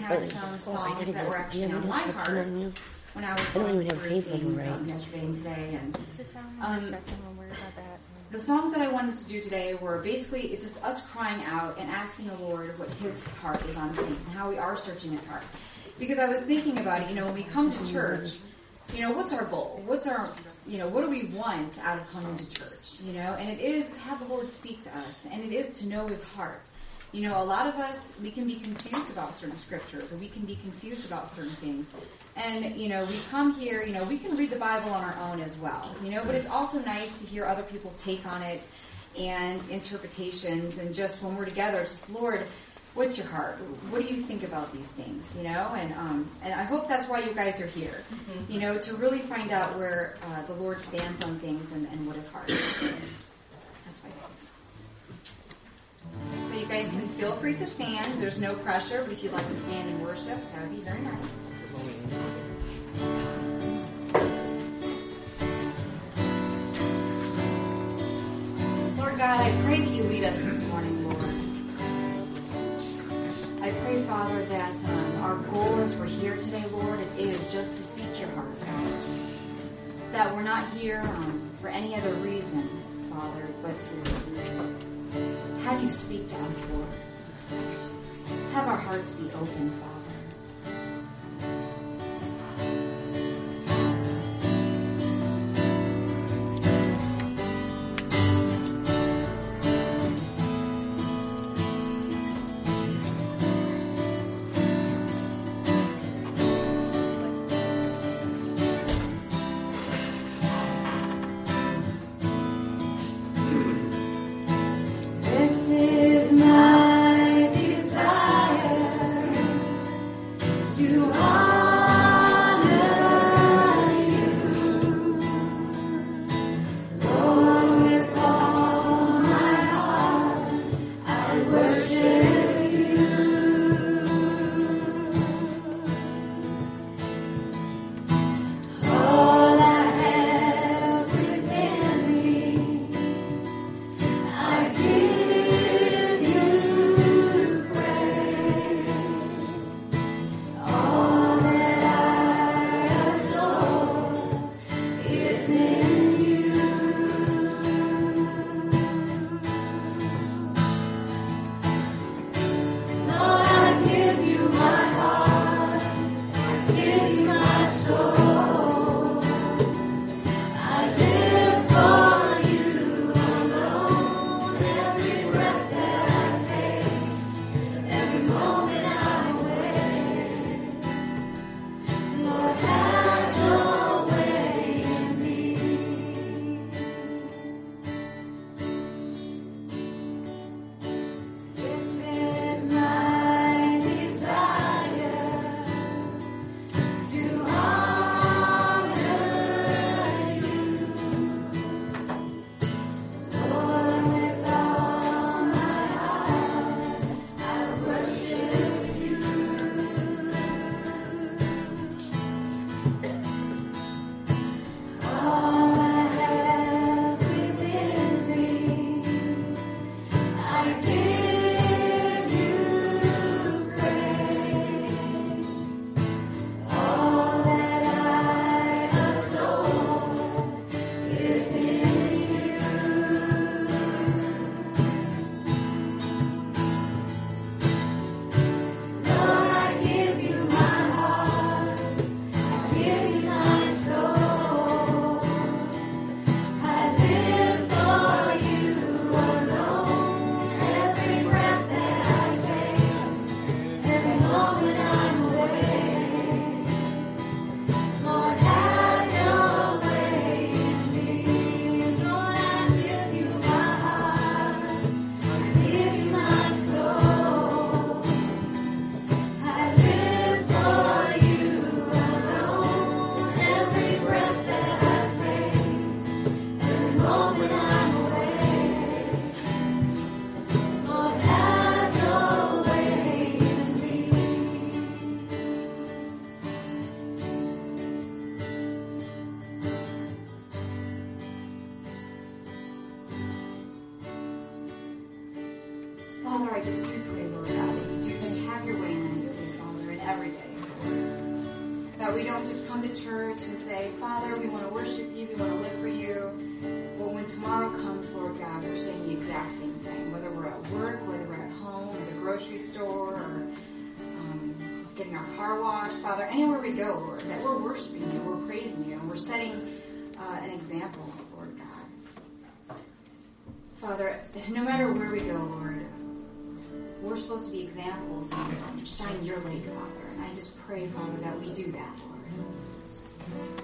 had some songs that were actually on my heart when I was going through things yesterday and today. And the songs that I wanted to do today were basically, it's just us crying out and asking the Lord what His heart is on things and how we are searching His heart. Because I was thinking about it, when we come to church, what's our goal? What's our, what do we want out of coming to church? And it is to have the Lord speak to us, and it is to know His heart. A lot of us, we can be confused about certain scriptures, or we can be confused about certain things. And, we come here, we can read the Bible on our own as well, but it's also nice to hear other people's take on it and interpretations. And just when we're together, it's just, Lord, what's your heart? What do you think about these things, And I hope that's why you guys are here, to really find out where the Lord stands on things and what His heart is. That's why. So you guys can feel free to stand. There's no pressure, but if you'd like to stand and worship, that would be very nice. Lord God, I pray that you lead us this morning, Lord. I pray, Father, that our goal as we're here today, Lord, it is just to seek your heart, God. That we're not here for any other reason, Father, but to have you speak to us, Lord. Have our hearts be open, Father. every day, Lord. That we don't just come to church and say, Father, we want to worship you, we want to live for you. But when tomorrow comes, Lord God, we're saying the exact same thing. Whether we're at work, whether we're at home, or the grocery store, or getting our car washed, Father, anywhere we go, Lord, that we're worshiping you, we're praising you, and we're setting an example, Lord God. Father, no matter where we go, Lord, we're supposed to be examples and shine your light, Father. And I just pray, Father, that we do that, Lord.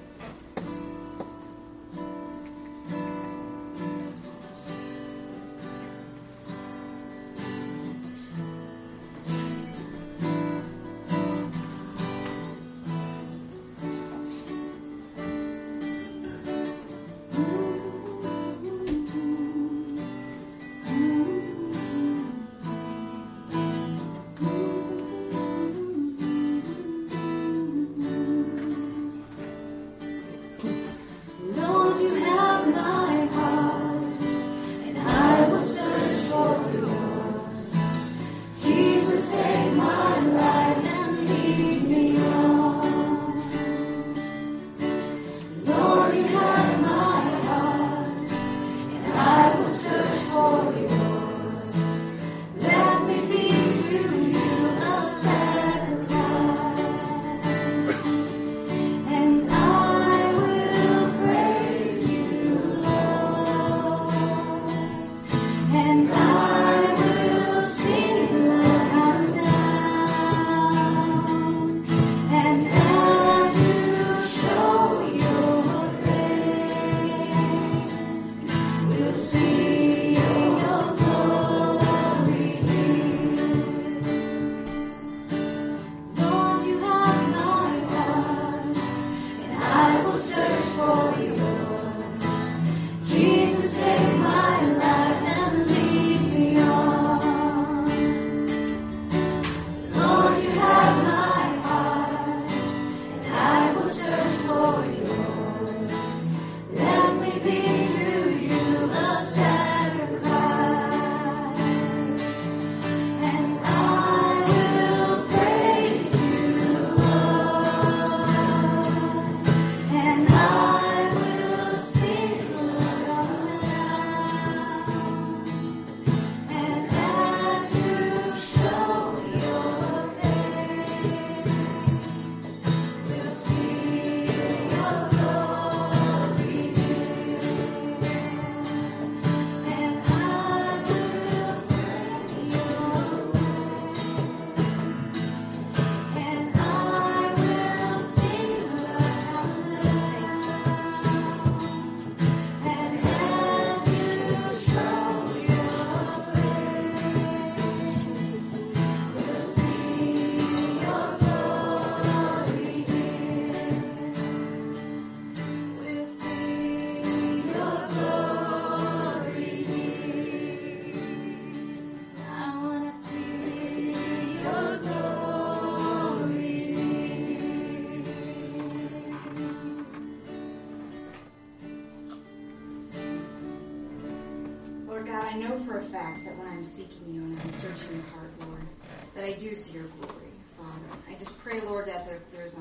I know for a fact that when I'm seeking you and I'm searching your heart, Lord, that I do see your glory, Father. I just pray, Lord, that if there's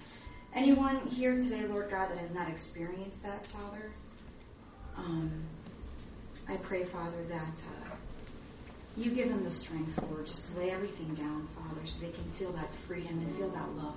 anyone here today, Lord God, that has not experienced that, Father, I pray, Father, that you give them the strength, Lord, just to lay everything down, Father, so they can feel that freedom and feel that love,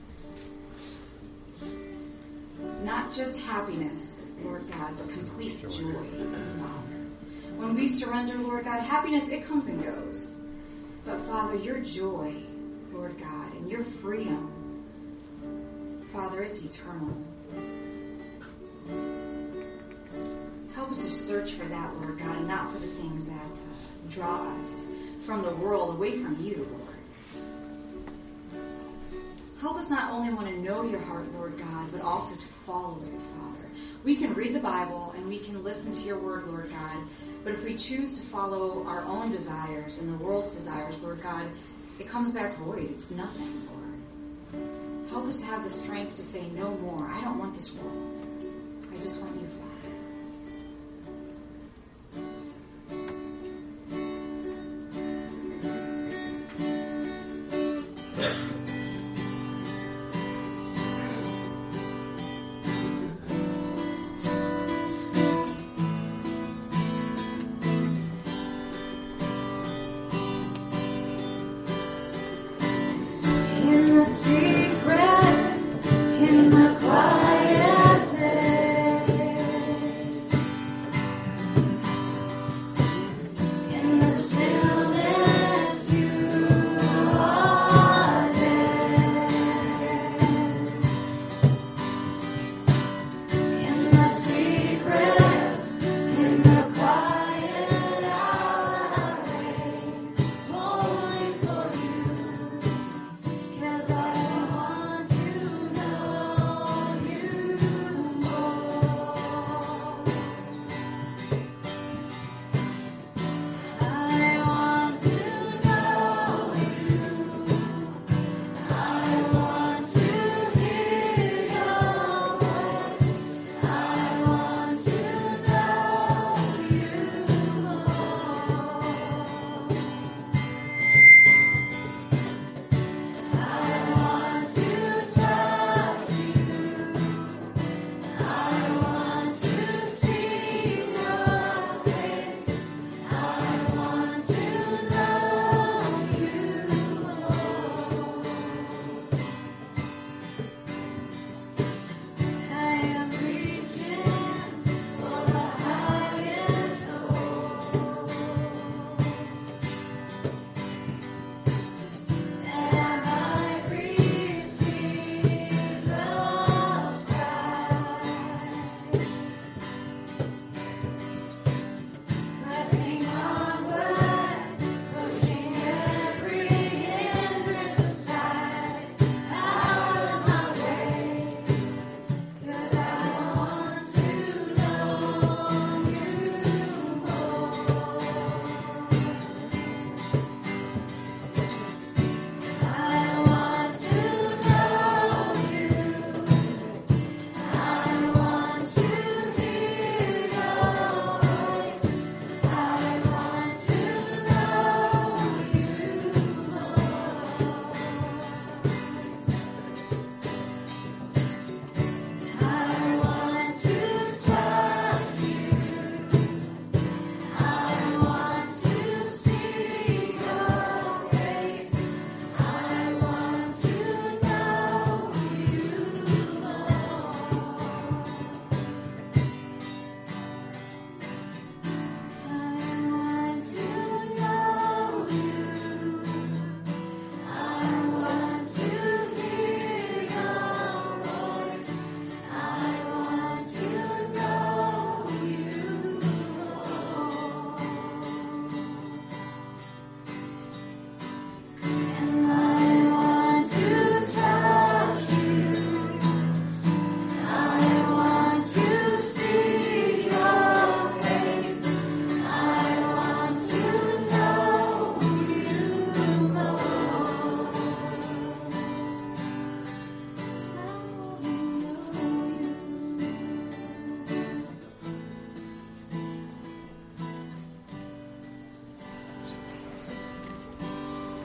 Lord. Not just happiness, Lord God, but complete joy, Father. When we surrender, Lord God, happiness, it comes and goes. But, Father, your joy, Lord God, and your freedom, Father, it's eternal. Help us to search for that, Lord God, and not for the things that draw us from the world, away from you, Lord. Help us not only want to know your heart, Lord God, but also to follow it, Father. We can read the Bible and we can listen to your word, Lord God, but if we choose to follow our own desires and the world's desires, Lord God, it comes back void. It's nothing, Lord. Help us to have the strength to say no more. I don't want this world. I just want you, Father.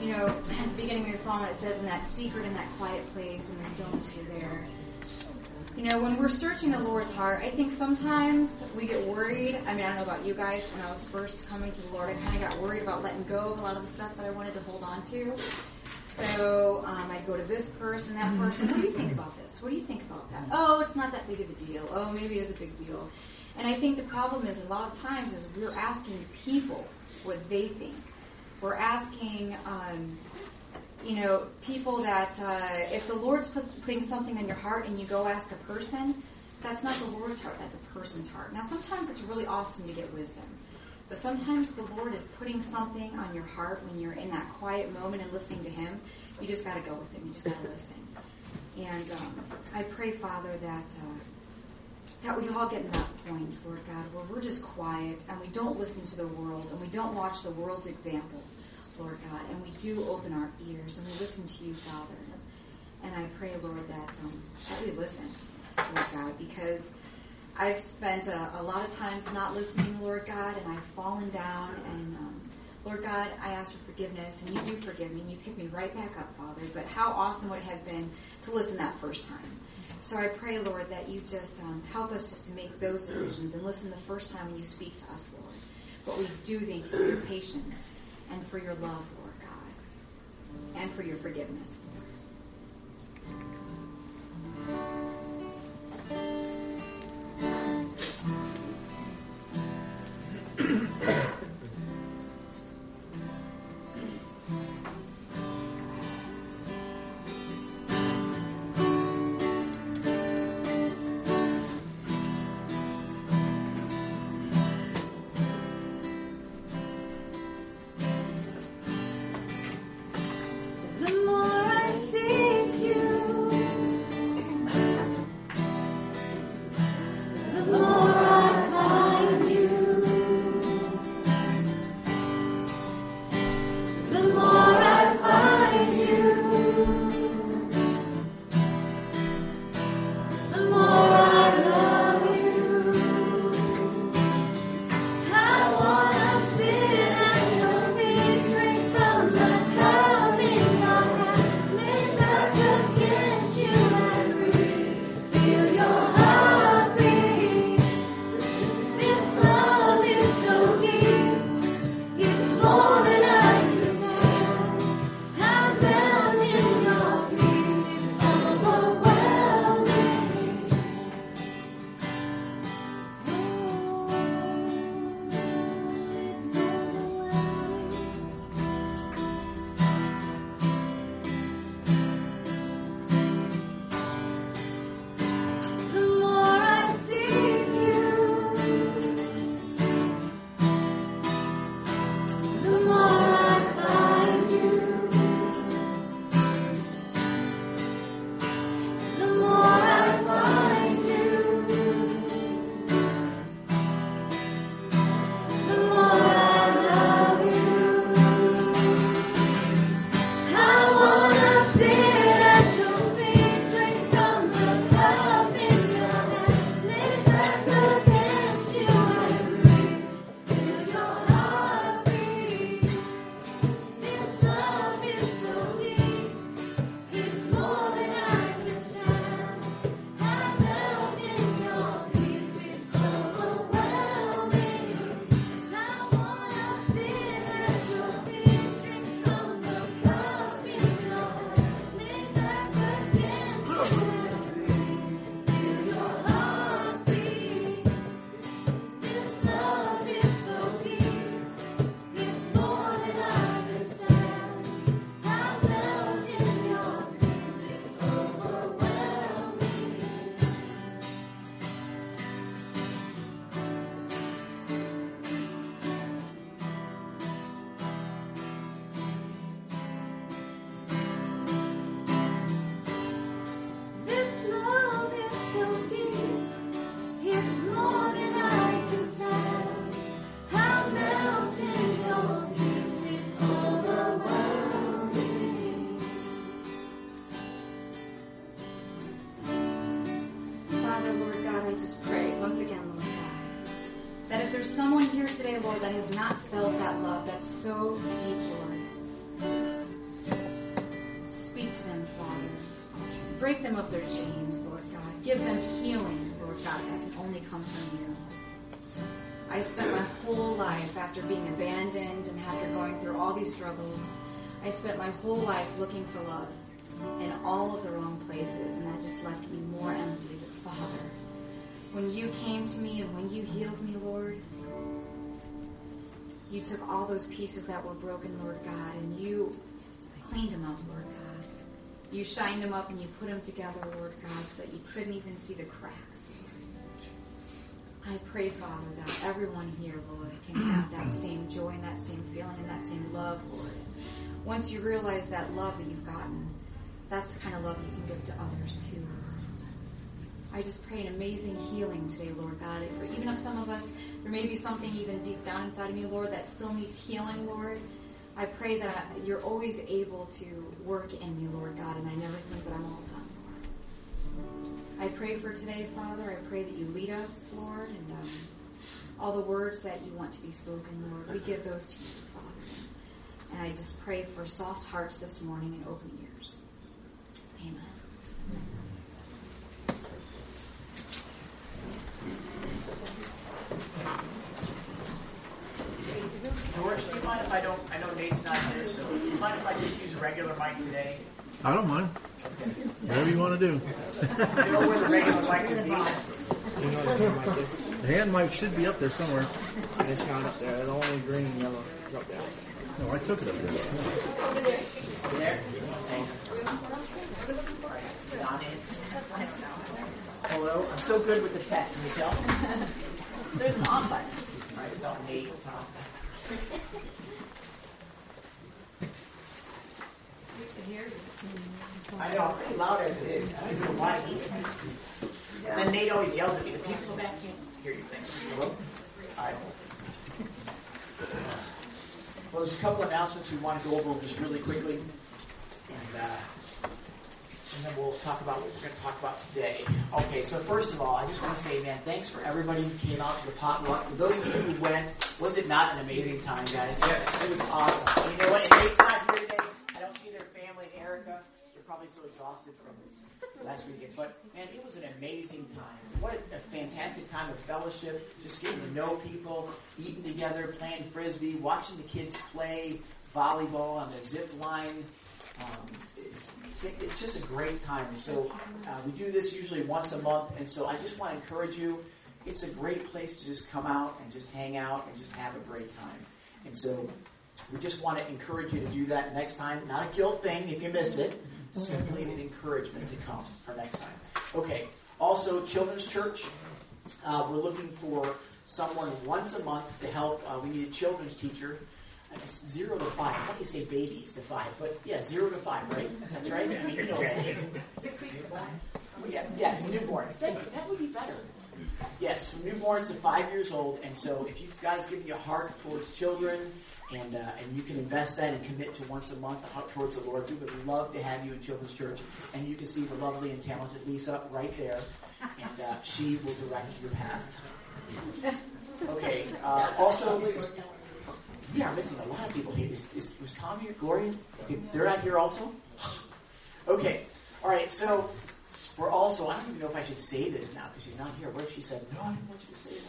at the beginning of the song, it says, in that secret, in that quiet place, in the stillness you're there. When we're searching the Lord's heart, I think sometimes we get worried. I don't know about you guys. When I was first coming to the Lord, I kind of got worried about letting go of a lot of the stuff that I wanted to hold on to. So I'd go to this person, that person. What do you think about this? What do you think about that? Oh, it's not that big of a deal. Oh, maybe it's a big deal. And I think the problem is a lot of times is we're asking people what they think. We're asking, people that if the Lord's putting something in your heart and you go ask a person, that's not the Lord's heart, that's a person's heart. Now, sometimes it's really awesome to get wisdom. But sometimes the Lord is putting something on your heart when you're in that quiet moment and listening to Him. You just got to go with Him. You just got to listen. And I pray, Father, that we all get in that point, Lord God, where we're just quiet and we don't listen to the world and we don't watch the world's example, Lord God, and we do open our ears and we listen to you, Father. And I pray, Lord, that we listen, Lord God, because I've spent a lot of times not listening, Lord God, and I've fallen down. And, Lord God, I ask for forgiveness, and you do forgive me, and you pick me right back up, Father. But how awesome would it have been to listen that first time? So I pray, Lord, that you just help us just to make those decisions and listen the first time when you speak to us, Lord. But we do thank you for your patience and for your love, Lord God, and for your forgiveness, Lord. Someone here today, Lord, that has not felt that love that's so deep, Lord. break them of their chains, Lord God. Give them healing, Lord God, that can only come from you. I spent my whole life after being abandoned and after going through all these struggles, I spent my whole life looking for love in all of the wrong places, and that just left me more empty. But Father, when you came to me and when you healed me, Lord, you took all those pieces that were broken, Lord God, and you cleaned them up, Lord God. You shined them up and you put them together, Lord God, so that you couldn't even see the cracks, Lord. I pray, Father, that everyone here, Lord, can have that same joy and that same feeling and that same love, Lord. Once you realize that love that you've gotten, that's the kind of love you can give to others too, Lord. I just pray an amazing healing today, Lord God. For even if some of us, there may be something even deep down inside of me, Lord, that still needs healing, Lord. I pray that you're always able to work in me, Lord God, and I never think that I'm all done, Lord. I pray for today, Father. I pray that you lead us, Lord, and all the words that you want to be spoken, Lord, we give those to you, Father. And I just pray for soft hearts this morning and open ears. Amen. George, do you mind if I know Nate's not here, so do you mind if I just use a regular mic today? I don't mind. Whatever you want to do. You know where the regular mic would be? The hand mic should be up there somewhere. It's not up there. The only green and yellow is up there. No, I took it up there. Over there? There? Thanks. Hello? I'm so good with the tech. Can you tell? There's an on button. All right, it's on Nate. I know, I'm pretty loud as it is. I don't know why. And then Nate always yells at me. The people back can't hear you. Thanks. Hello? All right. Well, there's a couple announcements we want to go over just really quickly. And then we'll talk about what we're going to talk about today. Okay, so first of all, I just want to say, man, thanks for everybody who came out to the potluck. For those of you who went, was it not an amazing time, guys? Yeah. It was awesome. And you know what? And Nate's not here today. I don't see their family and Erica. They're probably so exhausted from last weekend. But, man, it was an amazing time. What a fantastic time of fellowship, just getting to know people, eating together, playing Frisbee, watching the kids play volleyball on the zip line. It's just a great time. And so we do this usually once a month. And so I just want to encourage you, it's a great place to just come out and just hang out and just have a great time. And so we just want to encourage you to do that next time. Not a guilt thing if you missed it. Simply an encouragement to come for next time. Okay. Also, Children's Church. We're looking for someone once a month to help. We need a children's teacher. 0 to 5. How do you say babies to 5? But yeah, 0 to 5, right? That's right. I mean, you know that. 6 weeks to 5. Yes, newborns. That would be better. Yes, from newborns to 5 years old. And so, if you guys give you a heart towards children, and you can invest that and commit to once a month towards the Lord, we would love to have you in Children's Church. And you can see the lovely and talented Lisa right there, and she will direct your path. Okay. Also. We are missing a lot of people here. Was Tom here? Gloria? Okay, they're not here also? Okay. All right, so we're also, I don't even know if I should say this now because she's not here. What if she said, no, I didn't want you to say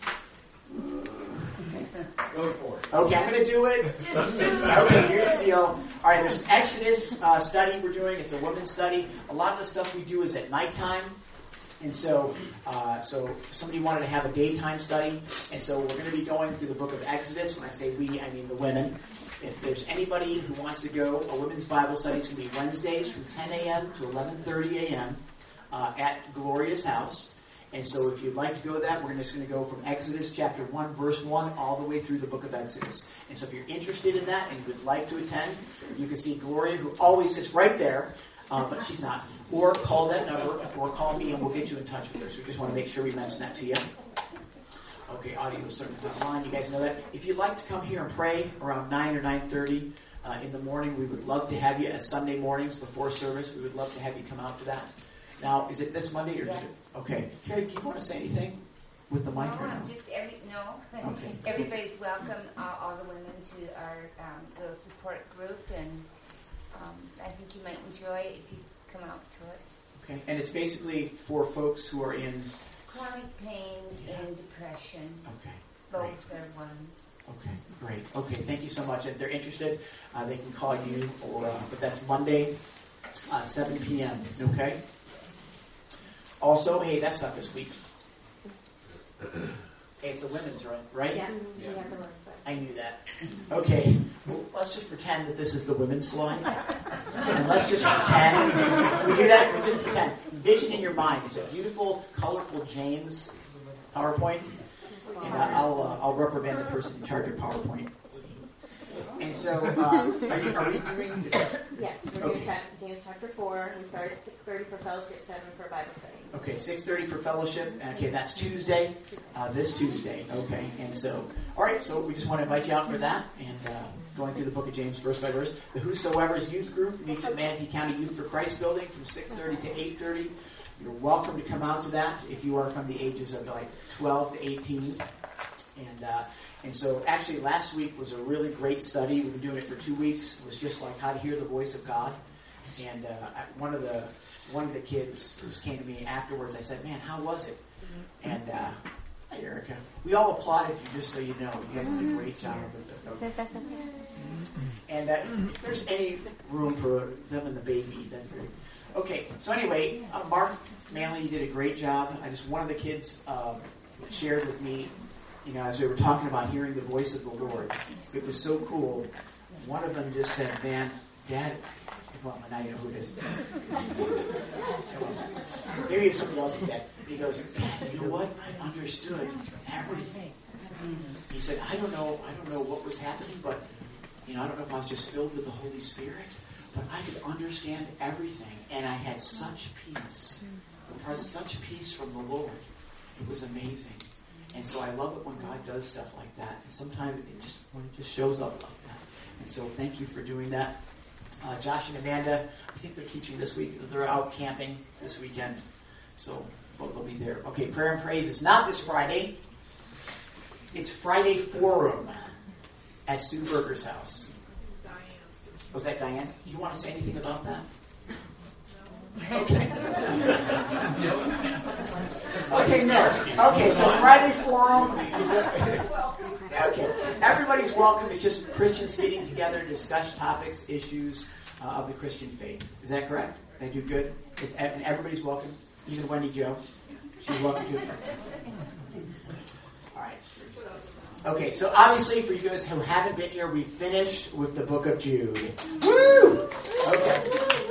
that? Go for it. Okay, I'm going to do it. Okay, here's the deal. All right, there's Exodus study we're doing. It's a women's study. A lot of the stuff we do is at nighttime. And so somebody wanted to have a daytime study, and so we're going to be going through the book of Exodus. When I say we, I mean the women. If there's anybody who wants to go, a women's Bible study is going to be Wednesdays from 10 a.m. to 11:30 a.m. At Gloria's house. And so if you'd like to go to that, we're just going to go from Exodus chapter 1, verse 1, all the way through the book of Exodus. And so if you're interested in that and you would like to attend, you can see Gloria, who always sits right there, but she's not. Or call that number, or call me, and we'll get you in touch with her. So we just want to make sure we mention that to you. Okay, audio sermons online. You guys know that. If you'd like to come here and pray around 9 or 9:30 in the morning, we would love to have you at Sunday mornings before service. We would love to have you come out to that. Now, is it this Monday or yes. Okay. Carrie, do you want to say anything with the mic right now? Okay. Everybody's welcome, all the women, to our little support group, and I think you might enjoy it if you come out to it. Okay, and it's basically for folks who are in chronic pain and depression. Okay. Both are one. Okay, great. Okay, thank you so much. If they're interested, they can call you, but that's Monday, 7 p.m., okay? Also, hey, that's not this week. Hey, it's the women's, right? Yeah. I knew that. Okay, well, let's just pretend that this is the women's slide. And let's just pretend. We do that? We just pretend. Envision in your mind. It's a beautiful, colorful James PowerPoint. And I'll reprimand the person in charge of PowerPoint. And so, are we doing this? Yes, we're doing James chapter 4. We start at 6:30 for fellowship, 7 for Bible study. Okay, 6:30 for fellowship. Okay, that's Tuesday, this Tuesday. Okay, and so, all right, so we just want to invite you out for that and going through the book of James verse by verse. The Whosoever's youth group meets at Manatee County Youth for Christ building from 6:30 to 8:30. You're welcome to come out to that if you are from the ages of like 12 to 18. And so actually last week was a really great study. We've been doing it for 2 weeks. It was just like how to hear the voice of God. And one of the kids just came to me afterwards. I said, "Man, how was it?" And hi, Erica. We all applauded you, just so you know. You guys did a great job with it. And if there's any room for them and the baby, then great. Okay, so anyway, Mark Manley, you did a great job. One of the kids shared with me, as we were talking about hearing the voice of the Lord. It was so cool. One of them just said, "Man, Dad," well, now you know who it is. Maybe somebody else said that. He goes, "Dad, you know what? I understood everything." He said, I don't know what was happening, but I don't know if I was just filled with the Holy Spirit, but I could understand everything, and I had such peace. Such peace from the Lord. It was amazing. And so I love it when God does stuff like that. And sometimes when it just shows up like that. And so thank you for doing that. Josh and Amanda, I think they're teaching this week. They're out camping this weekend. So both will be there. Okay, prayer and praise is not this Friday. It's Friday Forum at Sue Berger's house. Was that Diane's? You want to say anything about that? Okay. Okay, no. Okay, so Friday Forum is okay. Everybody's welcome. It's just Christians getting together to discuss topics, issues of the Christian faith. Is that correct? Did I do good? And everybody's welcome, even Wendy Jo. She's welcome too. All right. Okay, so obviously for you guys who haven't been here, we finished with the book of Jude. Woo! Okay.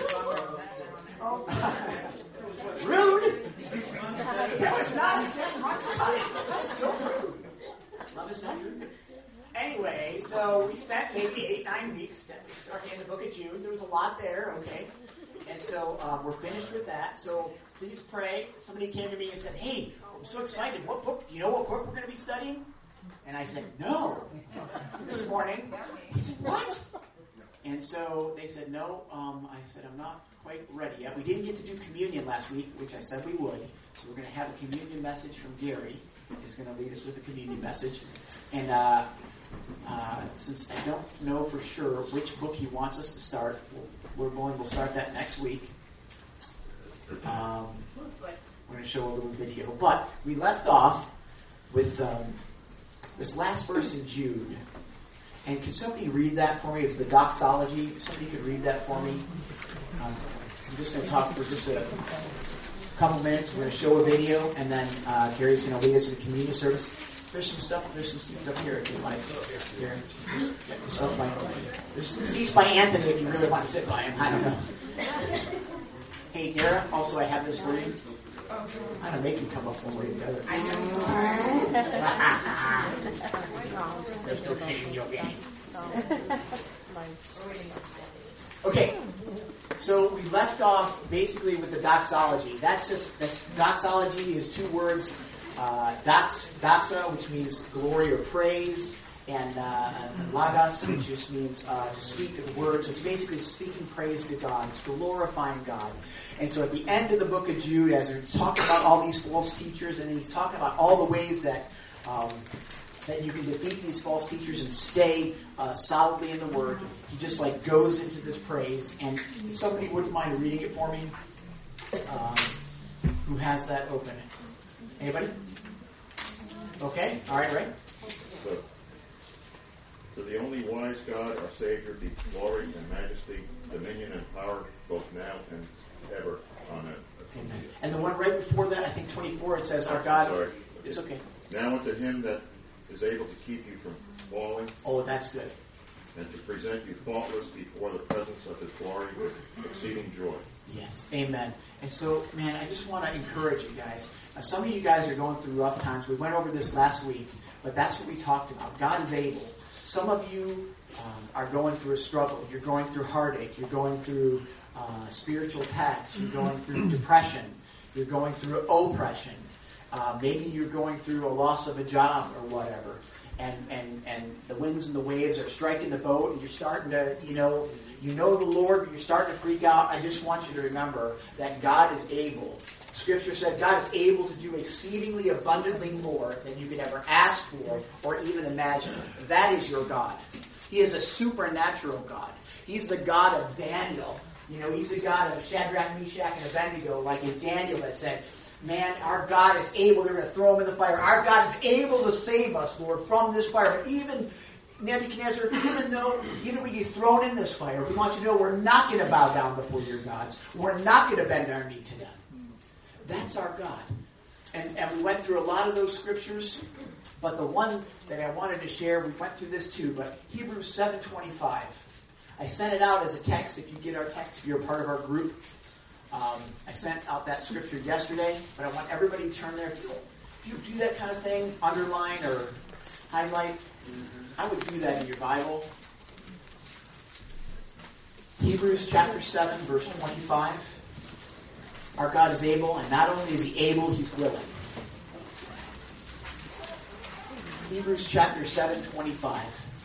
Rude. That was not That's so rude. Love is not rude. Anyway, so we spent maybe 8-9 weeks in the book of Jude. There was a lot there, okay? And so we're finished with that. So please pray. Somebody came to me and said, "Hey, I'm so excited. What book? Do you know what book we're going to be studying?" And I said, "No." This morning. I said, "What?" And so they said, "No." I said, "I'm not quite ready yet." We didn't get to do communion last week, which I said we would. So we're going to have a communion message from Gary. He's going to lead us with a communion message. And since I don't know for sure which book he wants us to start, we'll start that next week. We're going to show a little video. But we left off with this last verse in Jude. And could somebody read that for me? It's the doxology. If somebody could read that for me. I'm just going to talk for just a couple minutes. We're going to show a video, and then Gary's going to lead us in the communion service. There's some seats up here if you like. Here. There's some seats by Anthony if you really want to sit by him. I don't know. Hey, Dara, also I have this for you. I'm going to make you come up one way or the other. There's no shame in your game. Okay, so we left off basically with the doxology. Doxology is 2 words. Doxa, which means glory or praise, and logos, which just means to speak a word. So it's basically speaking praise to God. It's glorifying God. And so at the end of the book of Jude, as he's talking about all these false teachers, and he's talking about all the ways that you can defeat these false teachers and stay solidly in the Word, he just goes into this praise. And if somebody wouldn't mind reading it for me. who has that open? Anybody? Okay. All right. Right. So, to the only wise God, our Savior, be glory and majesty, dominion and power, both now and ever. Amen. Amen. And the one right before that, I think 24, it says, our God. Sorry. It's okay. Now unto him that is able to keep you from falling. Oh, that's good. And to present you faultless before the presence of his glory with exceeding joy. Yes. Amen. And so, man, I just want to encourage you guys. Some of you guys are going through rough times. We went over this last week, but that's what we talked about. God is able. Some of you are going through a struggle. You're going through heartache. You're going through spiritual attacks. You're going through depression. You're going through oppression. Maybe you're going through a loss of a job or whatever. And the winds and the waves are striking the boat, and you're starting to, you know the Lord, but you're starting to freak out. I just want you to remember that God is able. Scripture said God is able to do exceedingly abundantly more than you could ever ask for or even imagine. That is your God. He is a supernatural God. He's the God of Daniel. You know, he's the God of Shadrach, Meshach, and Abednego, like in Daniel that said, man, our God is able. They're going to throw him in the fire. Our God is able to save us, Lord, from this fire. But even Nebuchadnezzar, even we get thrown in this fire, we want you to know we're not going to bow down before your gods. We're not going to bend our knee to them. That's our God. And we went through a lot of those scriptures, but the one that I wanted to share, we went through this too, but Hebrews 7:25. I sent it out as a text, if you get our text, if you're a part of our group. I sent out that scripture yesterday, but I want everybody to turn there. If you do that kind of thing, underline or highlight, I would do that in your Bible. Hebrews chapter 7, verse 25. Our God is able, and not only is he able, he's willing. Hebrews chapter 7, 25.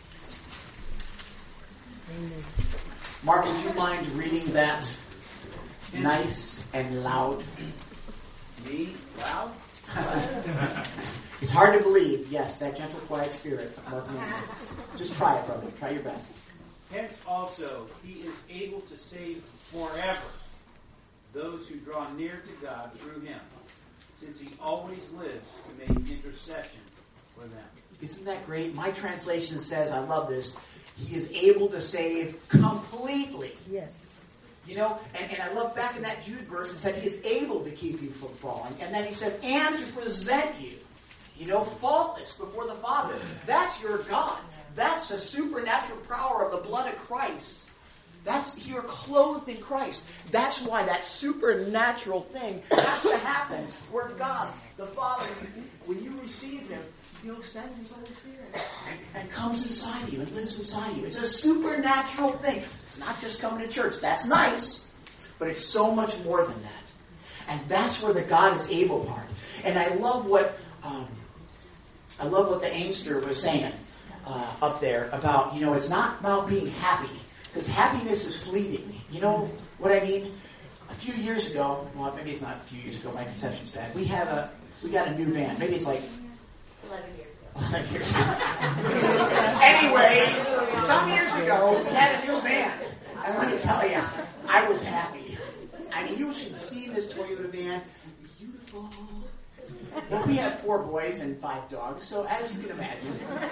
Mark, would you mind reading that nice and loud? Me? Loud? It's hard to believe. Yes, that gentle, quiet spirit of Mark Manning. Just try it, brother. Try your best. Hence also he is able to save forever those who draw near to God through him, since he always lives to make intercession for them. Isn't that great? My translation says, I love this, he is able to save completely. Yes. You know, and I love back in that Jude verse, it said he is able to keep you from falling. And then he says, and to present you, you know, faultless before the Father. That's your God. That's the supernatural power of the blood of Christ. That's, you're clothed in Christ. That's why that supernatural thing has to happen. Where God, the Father, when you receive him, he'll send his Holy Spirit and comes inside you and lives inside you. It's a supernatural thing. It's not just coming to church. That's nice. But it's so much more than that. And that's where the God is able part. And I love what the Amster was saying up there about, you know, it's not about being happy. Because happiness is fleeting. You know what I mean? A few years ago, well, maybe it's not a few years ago, my conception's bad. We got a new van. Maybe it's like 11 years ago. Anyway, some years ago, we had a new van. And let me tell you, I was happy. I mean, you should see this Toyota van. Beautiful. Well, we have 4 boys and 5 dogs, so as you can imagine,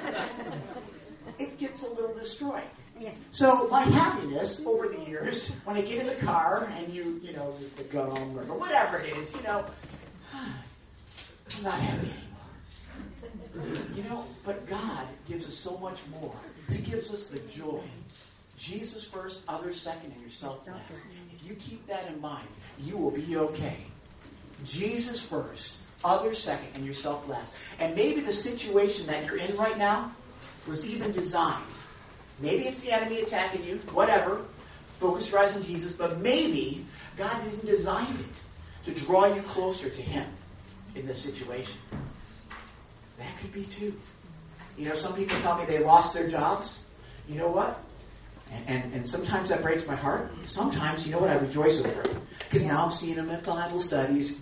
it gets a little destroyed. So my happiness over the years, when I get in the car and you know, the gum or whatever it is, you know, I'm not happy anymore. You know, but God gives us so much more. He gives us the joy. Jesus first, others second, and yourself last. If you keep that in mind, you will be okay. Jesus first, others second, and yourself last. And maybe the situation that you're in right now was even designed. Maybe it's the enemy attacking you, whatever. Focus your eyes on Jesus. But maybe God didn't design it to draw you closer to him in this situation. That could be too. You know, some people tell me they lost their jobs. You know what? And sometimes that breaks my heart. Sometimes, you know what, I rejoice over it. Because now I'm seeing them at Bible studies.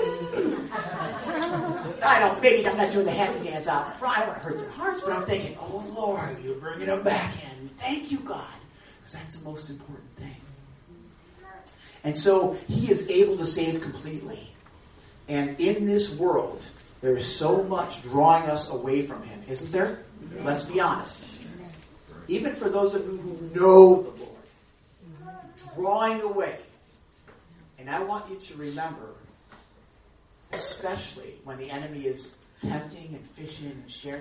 Maybe I'm not doing the happy dance out front. I don't want to hurt their hearts, but I'm thinking, oh Lord, you're bringing them back in. Thank you, God. Because that's the most important thing. And so he is able to save completely. And in this world, there's so much drawing us away from him, isn't there? Let's be honest. Even for those of you who know the Lord, drawing away. And I want you to remember, especially when the enemy is tempting and fishing and sharing,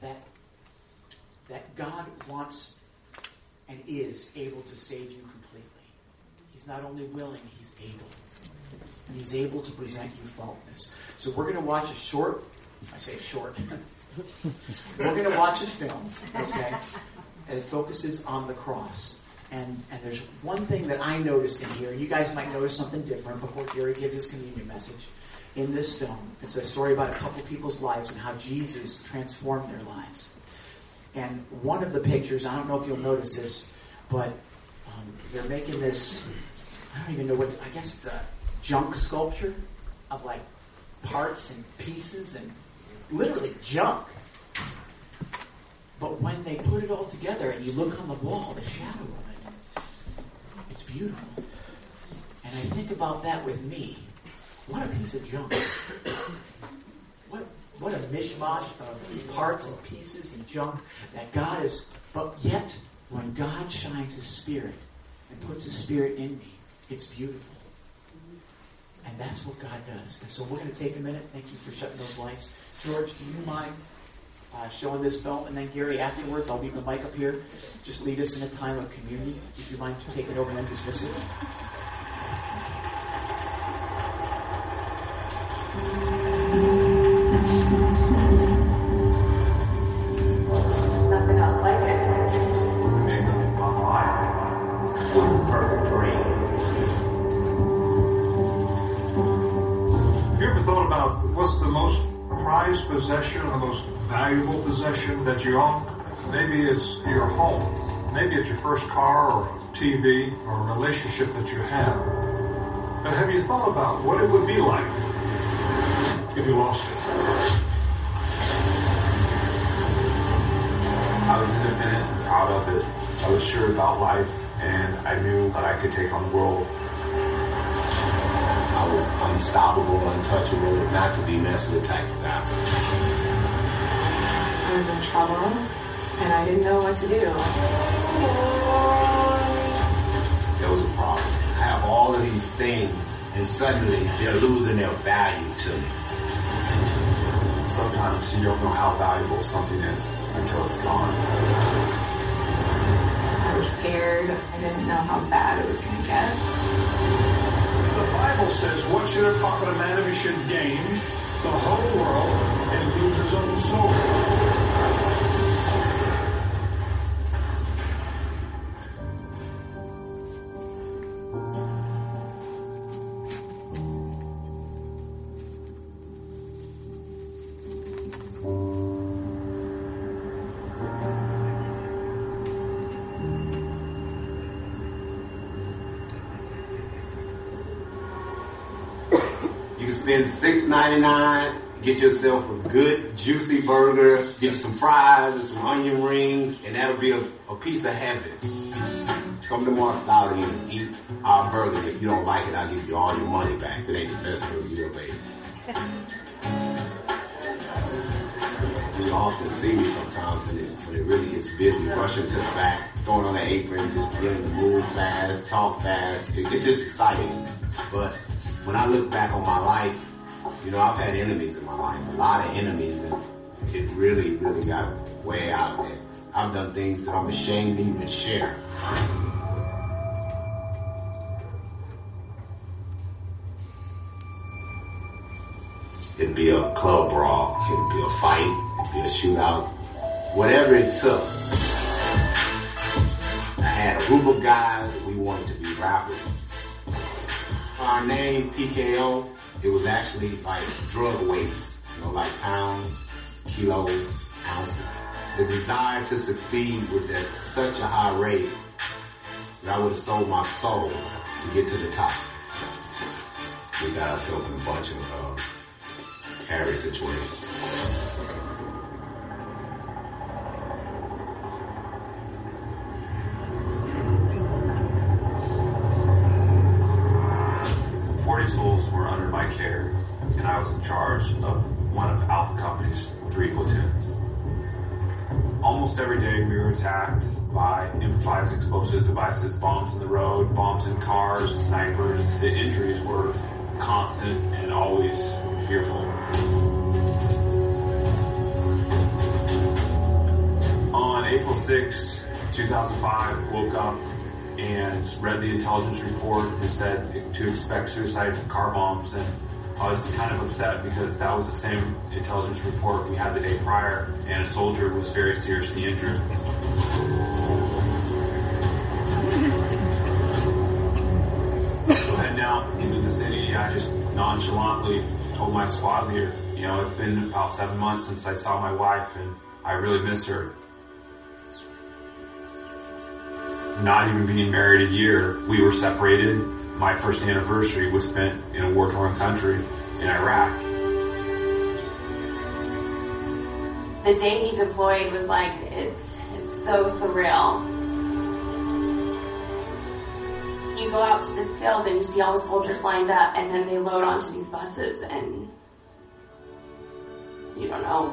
that God wants and is able to save you completely. He's not only willing, he's able. And he's able to present you faultless. So we're going to watch a short, I say short, we're going to watch a film, okay? And it focuses on the cross. And there's one thing that I noticed in here. You guys might notice something different before Gary gives his communion message. In this film, it's a story about a couple people's lives and how Jesus transformed their lives. And one of the pictures, I don't know if you'll notice this, but they're making this, I don't even know what, I guess it's a junk sculpture of like parts and pieces and literally junk. But when they put it all together and you look on the wall, the shadow of it, it's beautiful. And I think about that with me. What a piece of junk. What a mishmash of parts and pieces and junk that God is. But yet, when God shines his Spirit and puts his Spirit in me, it's beautiful. And that's what God does. And so we're going to take a minute. Thank you for shutting those lights. George, do you mind showing this film? And then Gary, afterwards, I'll leave the mic up here. Just lead us in a time of communion. If you mind taking over and then dismiss us. Nothing else like it. Perfect brain. Have you ever thought about what's the most prized possession or the most valuable possession that you own? Maybe it's your home. Maybe it's your first car or a TV or a relationship that you have. But have you thought about what it would be like if you lost it? I was independent and proud of it. I was sure about life, and I knew that I could take on the world. I was unstoppable, untouchable, not to be messed with type of guy. I was in trouble, and I didn't know what to do. There was a problem. I have all of these things, and suddenly they're losing their value to me. Sometimes you don't know how valuable something is until it's gone. I was scared. I didn't know how bad it was going to get. The Bible says, what should it profit a man if he should gain the whole world and lose his own soul? You can spend $6.99, get yourself a good, juicy burger, get you some fries and some onion rings, and that'll be a piece of heaven. Come to Mark's Deli and eat our burger. If you don't like it, I'll give you all your money back. It ain't the best burger you ever ate. You often see me sometimes when it really gets busy, rushing to the back, throwing on the apron, just beginning to move fast, talk fast. It's just exciting. But when I look back on my life, you know, I've had enemies in my life, a lot of enemies, and it really, really got way out there. I've done things that I'm ashamed to even share. It'd be a club brawl, it'd be a fight, it'd be a shootout, whatever it took. I had a group of guys that we wanted to be rappers. Our name, PKO, it was actually like drug weights, you know, like pounds, kilos, ounces. The desire to succeed was at such a high rate that I would have sold my soul to get to the top. We got ourselves in a bunch of hairy situations. 3 platoons. Almost every day we were attacked by improvised explosive devices, bombs in the road, bombs in cars, snipers. The injuries were constant and always fearful. On April 6, 2005, woke up and read the intelligence report and said to expect suicide car bombs, and I was kind of upset because that was the same intelligence report we had the day prior, and a soldier was very seriously injured. So heading out into the city, I just nonchalantly told my squad leader, it's been about 7 months since I saw my wife and I really miss her. Not even being married a year, we were separated. My first anniversary was spent in a war-torn country in Iraq. The day he deployed was like, it's so surreal. You go out to this field and you see all the soldiers lined up, and then they load onto these buses and you don't know.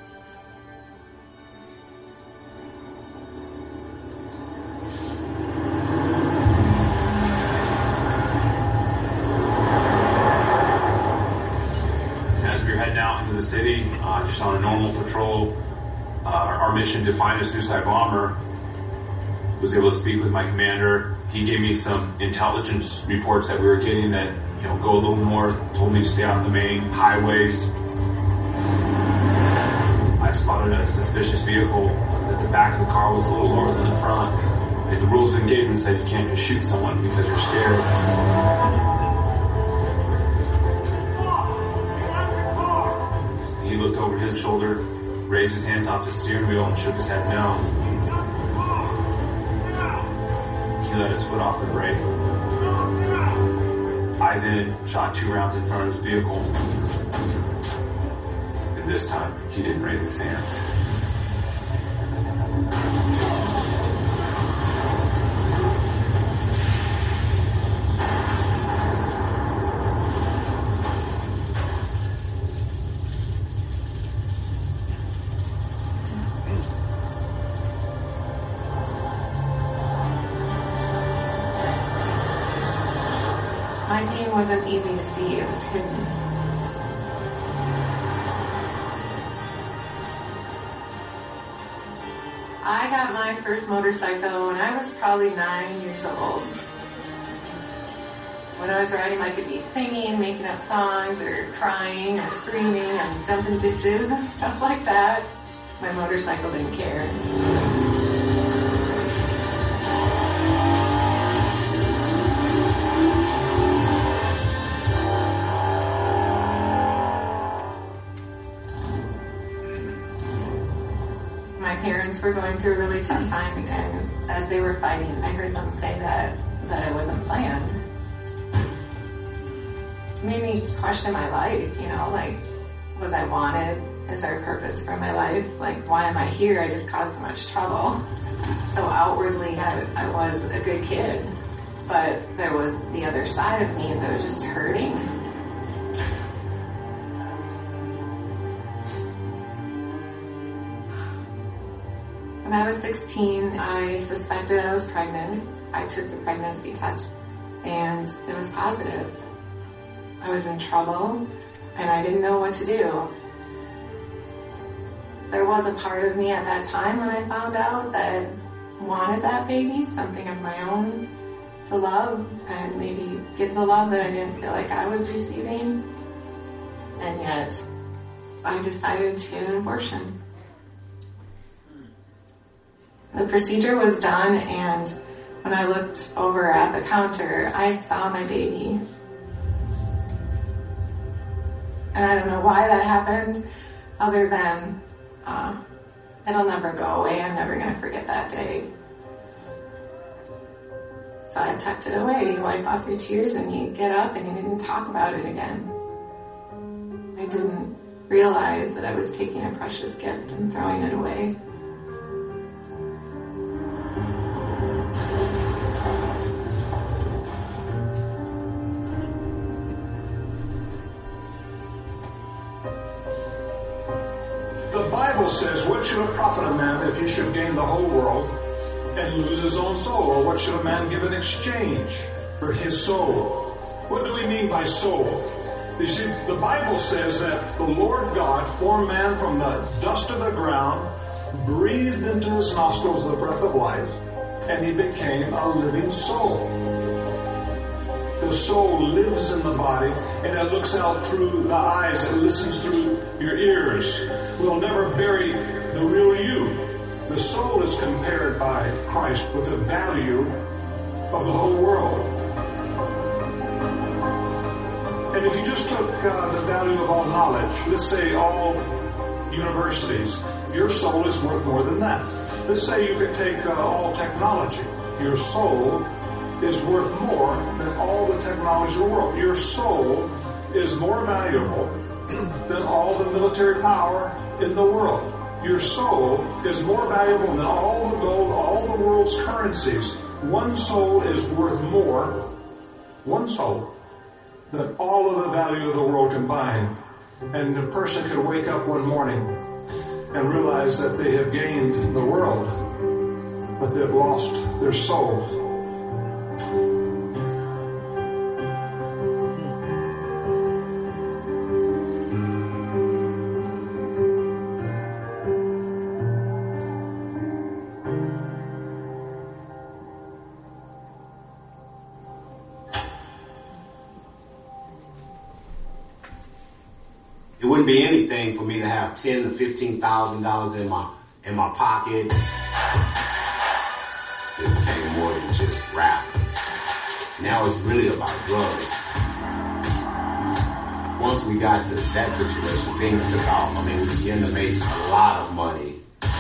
The city, just on a normal patrol. Our mission to find a suicide bomber, was able to speak with my commander. He gave me some intelligence reports that we were getting that, go a little north, told me to stay off the main highways. I spotted a suspicious vehicle, that the back of the car was a little lower than the front. And the rules of engagement said you can't just shoot someone because you're scared. He looked over his shoulder, raised his hands off the steering wheel, and shook his head no. He let his foot off the brake. I then shot 2 rounds in front of his vehicle. And this time, he didn't raise his hand. My pain wasn't easy to see, it was hidden. I got my first motorcycle when I was probably 9 years old. When I was riding, I could be singing, making up songs, or crying, or screaming, and jumping ditches and stuff like that. My motorcycle didn't care. My parents were going through a really tough time, and as they were fighting, I heard them say that I wasn't planned. It made me question my life, was I wanted? Is there a purpose for my life? Why am I here? I just caused so much trouble. So outwardly, I was a good kid, but there was the other side of me that was just hurting. When I was 16, I suspected I was pregnant. I took the pregnancy test, and it was positive. I was in trouble, and I didn't know what to do. There was a part of me at that time when I found out that wanted that baby, something of my own to love, and maybe give the love that I didn't feel like I was receiving. And yet, I decided to get an abortion. The procedure was done, and when I looked over at the counter, I saw my baby. And I don't know why that happened, other than it'll never go away. I'm never going to forget that day. So I tucked it away. You wipe off your tears and you get up and you didn't talk about it again. I didn't realize that I was taking a precious gift and throwing it away. Bible says, what should it profit a man if he should gain the whole world and lose his own soul? Or what should a man give in exchange for his soul? What do we mean by soul? You see, the Bible says that the Lord God formed man from the dust of the ground, breathed into his nostrils the breath of life, and he became a living soul. The soul lives in the body, and it looks out through the eyes, it listens through your ears. We'll never bury the real you. The soul is compared by Christ with the value of the whole world. And if you just took the value of all knowledge, let's say all universities, your soul is worth more than that. Let's say you could take all technology. Your soul is worth more than all the technology of the world. Your soul is more valuable than all the military power in the world. Your soul is more valuable than all the gold, all the world's currencies. One soul is worth more, one soul, than all of the value of the world combined. And a person could wake up one morning and realize that they have gained the world, but they've lost their soul. It wouldn't be anything for me to have $10,000 to $15,000 in my pocket. It became more than just rap. Now it's really about drugs. Once we got to that situation, things took off. I mean, we began to make a lot of money.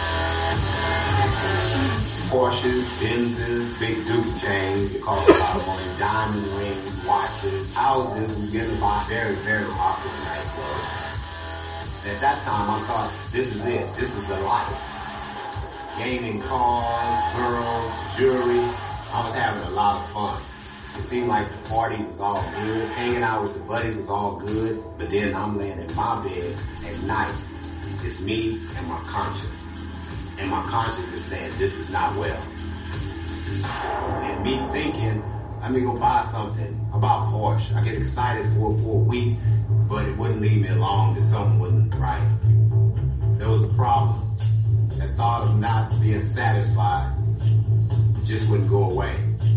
Porsches, Benzes, big dookie chains, it cost a lot of money. Diamond rings, watches, houses. We began to buy very, very popular nightclubs. At that time, I thought, this is it. This is the life. Gaining cars, girls, jewelry. I was having a lot of fun. It seemed like the party was all good. Hanging out with the buddies was all good. But then I'm laying in my bed at night. It's me and my conscience. And my conscience is saying, this is not well. And me thinking, let me go buy something about Porsche. I get excited for a week, but it wouldn't leave me alone if something wasn't right. There was a problem. That thought of not being satisfied just wouldn't go away.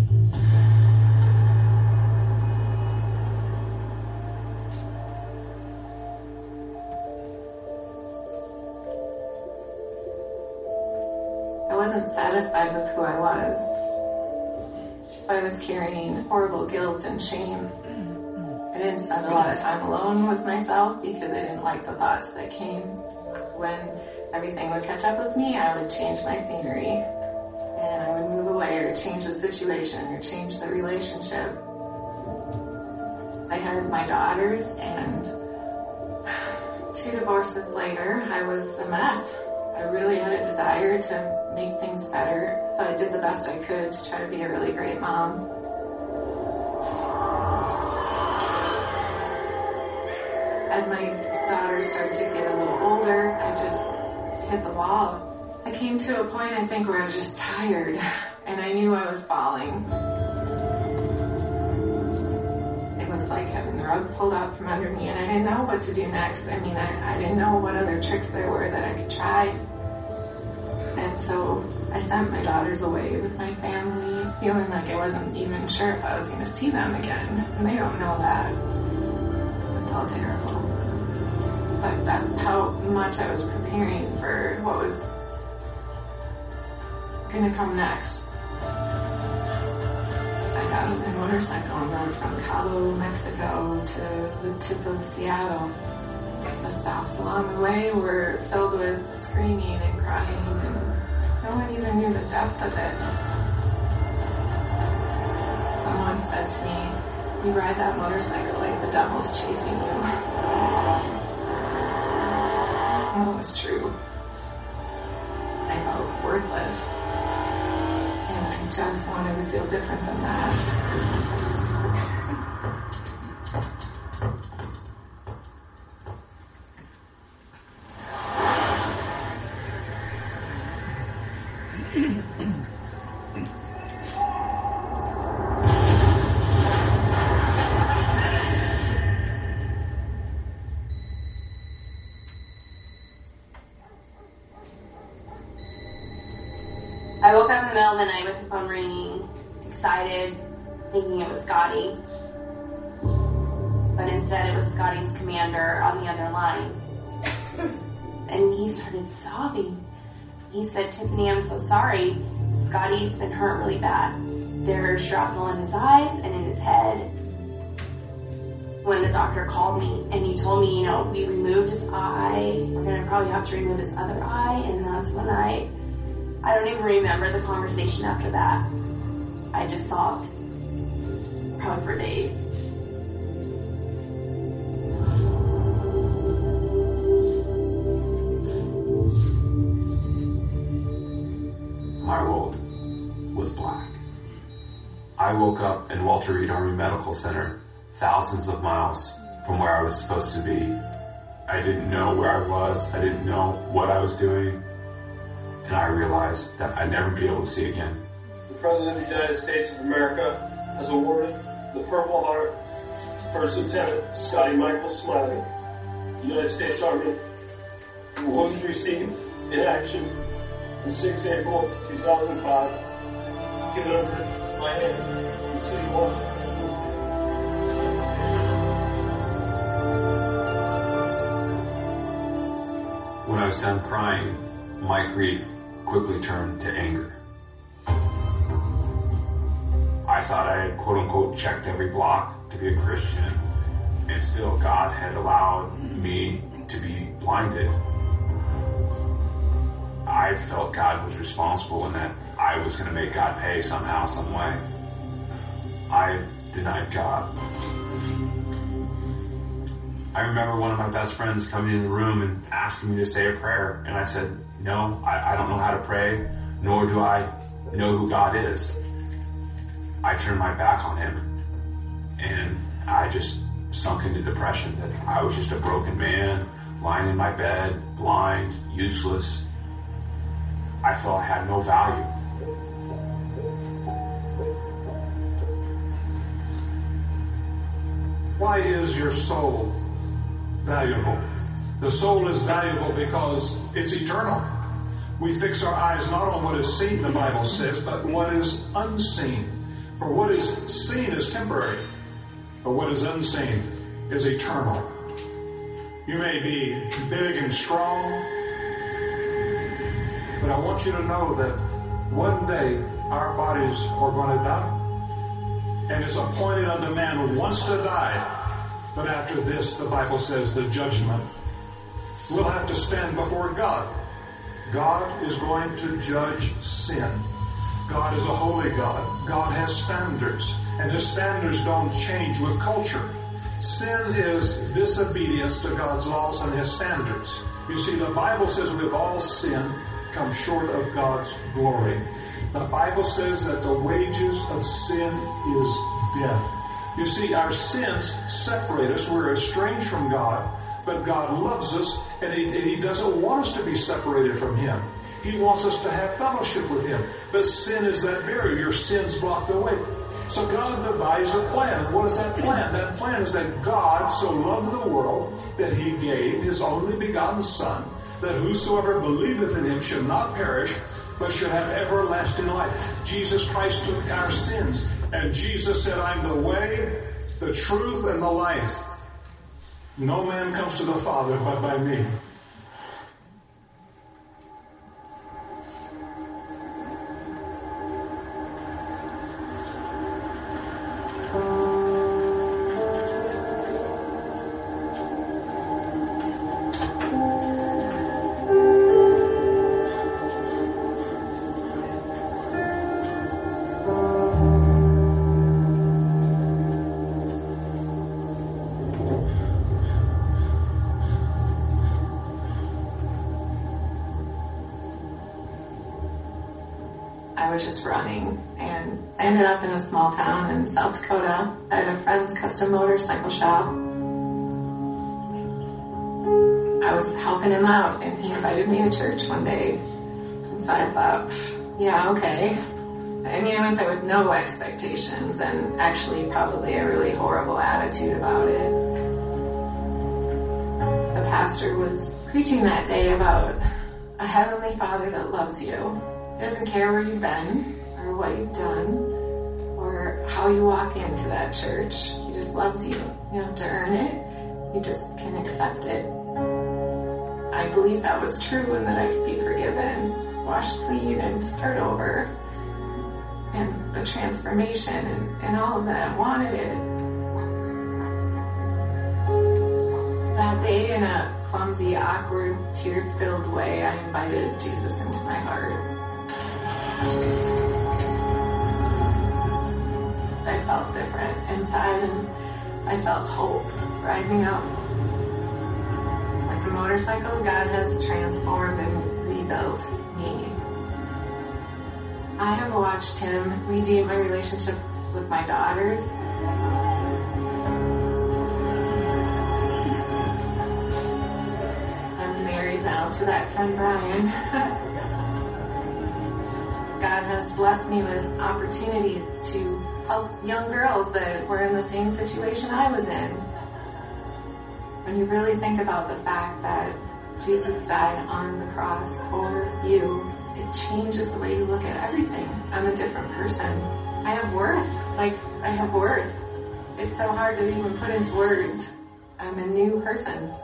I wasn't satisfied with who I was. I was carrying horrible guilt and shame. I didn't spend a lot of time alone with myself because I didn't like the thoughts that came. When everything would catch up with me, I would change my scenery. And I would move away or change the situation or change the relationship. I had my daughters, and 2 divorces later, I was a mess. I really had a desire to make things better. So I did the best I could to try to be a really great mom. As my daughters started to get a little older, I just hit the wall. I came to a point, I think, where I was just tired, and I knew I was falling. It was like having the rug pulled out from under me, and I didn't know what to do next. I mean, I didn't know what other tricks there were that I could try. And so I sent my daughters away with my family, feeling like I wasn't even sure if I was going to see them again. And they don't know that. It felt terrible. But that's how much I was preparing for what was going to come next. I got on my motorcycle and rode from Cabo, Mexico to the tip of Seattle. The stops along the way were filled with screaming and crying, and no one even knew the depth of it. Someone said to me, "You ride that motorcycle like the devil's chasing you." Well, it was true. I felt worthless, and I just wanted to feel different than that. I woke up in the middle of the night with the phone ringing, excited, thinking it was Scotty. But instead it was Scotty's commander on the other line. And he started sobbing. He said, "Tiffany, I'm so sorry. Scotty's been hurt really bad. There's shrapnel in his eyes and in his head." When the doctor called me and he told me, we removed his eye. We're going to probably have to remove his other eye. And that's when I don't even remember the conversation after that. I just sobbed. Probably for days. My world was black. I woke up in Walter Reed Army Medical Center, thousands of miles from where I was supposed to be. I didn't know where I was. I didn't know what I was doing. And I realized that I'd never be able to see again. The President of the United States of America has awarded the Purple Heart to First Lieutenant Scotty Michael Smiley, United States Army, for wounds received in action on 6 April 2005, given over my hand in the city of Washington. When I was done crying, my grief quickly turned to anger. I thought I had quote-unquote checked every block to be a Christian, and still God had allowed me to be blinded. I felt God was responsible and that I was going to make God pay somehow, some way. I denied God. I remember one of my best friends coming in the room and asking me to say a prayer, and I said, "No, I don't know how to pray, nor do I know who God is." I turned my back on him, and I just sunk into depression, that I was just a broken man, lying in my bed, blind, useless. I felt I had no value. Why is your soul valuable? The soul is valuable because it's eternal. We fix our eyes not on what is seen, the Bible says, but what is unseen. For what is seen is temporary, but what is unseen is eternal. You may be big and strong, but I want you to know that one day our bodies are going to die. And it's appointed unto man once to die. But after this, the Bible says, the judgment. We'll have to stand before God. God is going to judge sin. God is a holy God. God has standards. And his standards don't change with culture. Sin is disobedience to God's laws and his standards. You see, the Bible says we've all sinned, come short of God's glory. The Bible says that the wages of sin is death. You see, our sins separate us. We're estranged from God, but God loves us, and he doesn't want us to be separated from him. He wants us to have fellowship with him. But sin is that barrier. Your sins block the way. So God devised a plan. And what is that plan? That plan is that God so loved the world that he gave his only begotten Son, that whosoever believeth in him should not perish, but should have everlasting life. Jesus Christ took our sins. And Jesus said, I'm the way, the truth, and the life. No man comes to the Father but by me. I was just running, and I ended up in a small town in South Dakota at a friend's custom motorcycle shop. I was helping him out, and he invited me to church one day. And so I thought, yeah, okay. I mean, I went there with no expectations and actually probably a really horrible attitude about it. The pastor was preaching that day about a heavenly Father that loves you. He doesn't care where you've been or what you've done or how you walk into that church. He just loves you. You don't have to earn it. You just can accept it. I believed that was true and that I could be forgiven, washed clean, and start over. And the transformation and all of that, I wanted it. That day, in a clumsy, awkward, tear-filled way, I invited Jesus into my heart. I felt different inside, and I felt hope rising up. Like a motorcycle, God has transformed and rebuilt me. I have watched Him redeem my relationships with my daughters. I'm married now to that friend Brian. God has blessed me with opportunities to help young girls that were in the same situation I was in. When you really think about the fact that Jesus died on the cross for you, it changes the way you look at everything. I'm a different person. I have worth. I have worth. It's so hard to even put into words. I'm a new person.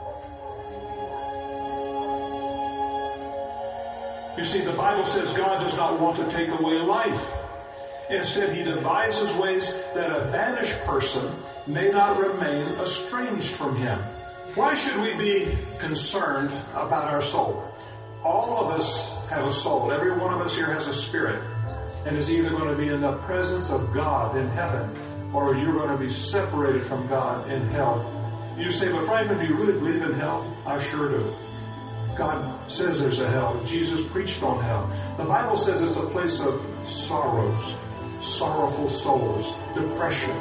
You see, the Bible says God does not want to take away life. Instead, He devises ways that a banished person may not remain estranged from Him. Why should we be concerned about our soul? All of us have a soul. Every one of us here has a spirit and is either going to be in the presence of God in heaven or you're going to be separated from God in hell. You say, but Franklin, do you really believe in hell? I sure do. God says there's a hell. Jesus preached on hell. The Bible says it's a place of sorrows, sorrowful souls, depression.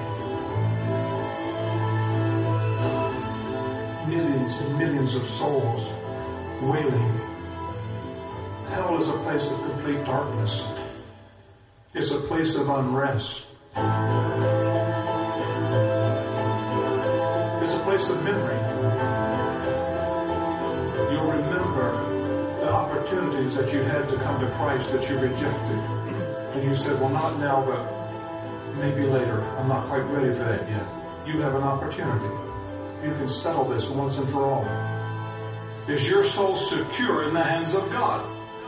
Millions and millions of souls wailing. Hell is a place of complete darkness. It's a place of unrest. It's a place of memory. You'll remember the opportunities that you had to come to Christ that you rejected. And you said, well, not now, but maybe later. I'm not quite ready for that yet. You have an opportunity. You can settle this once and for all. Is your soul secure in the hands of God?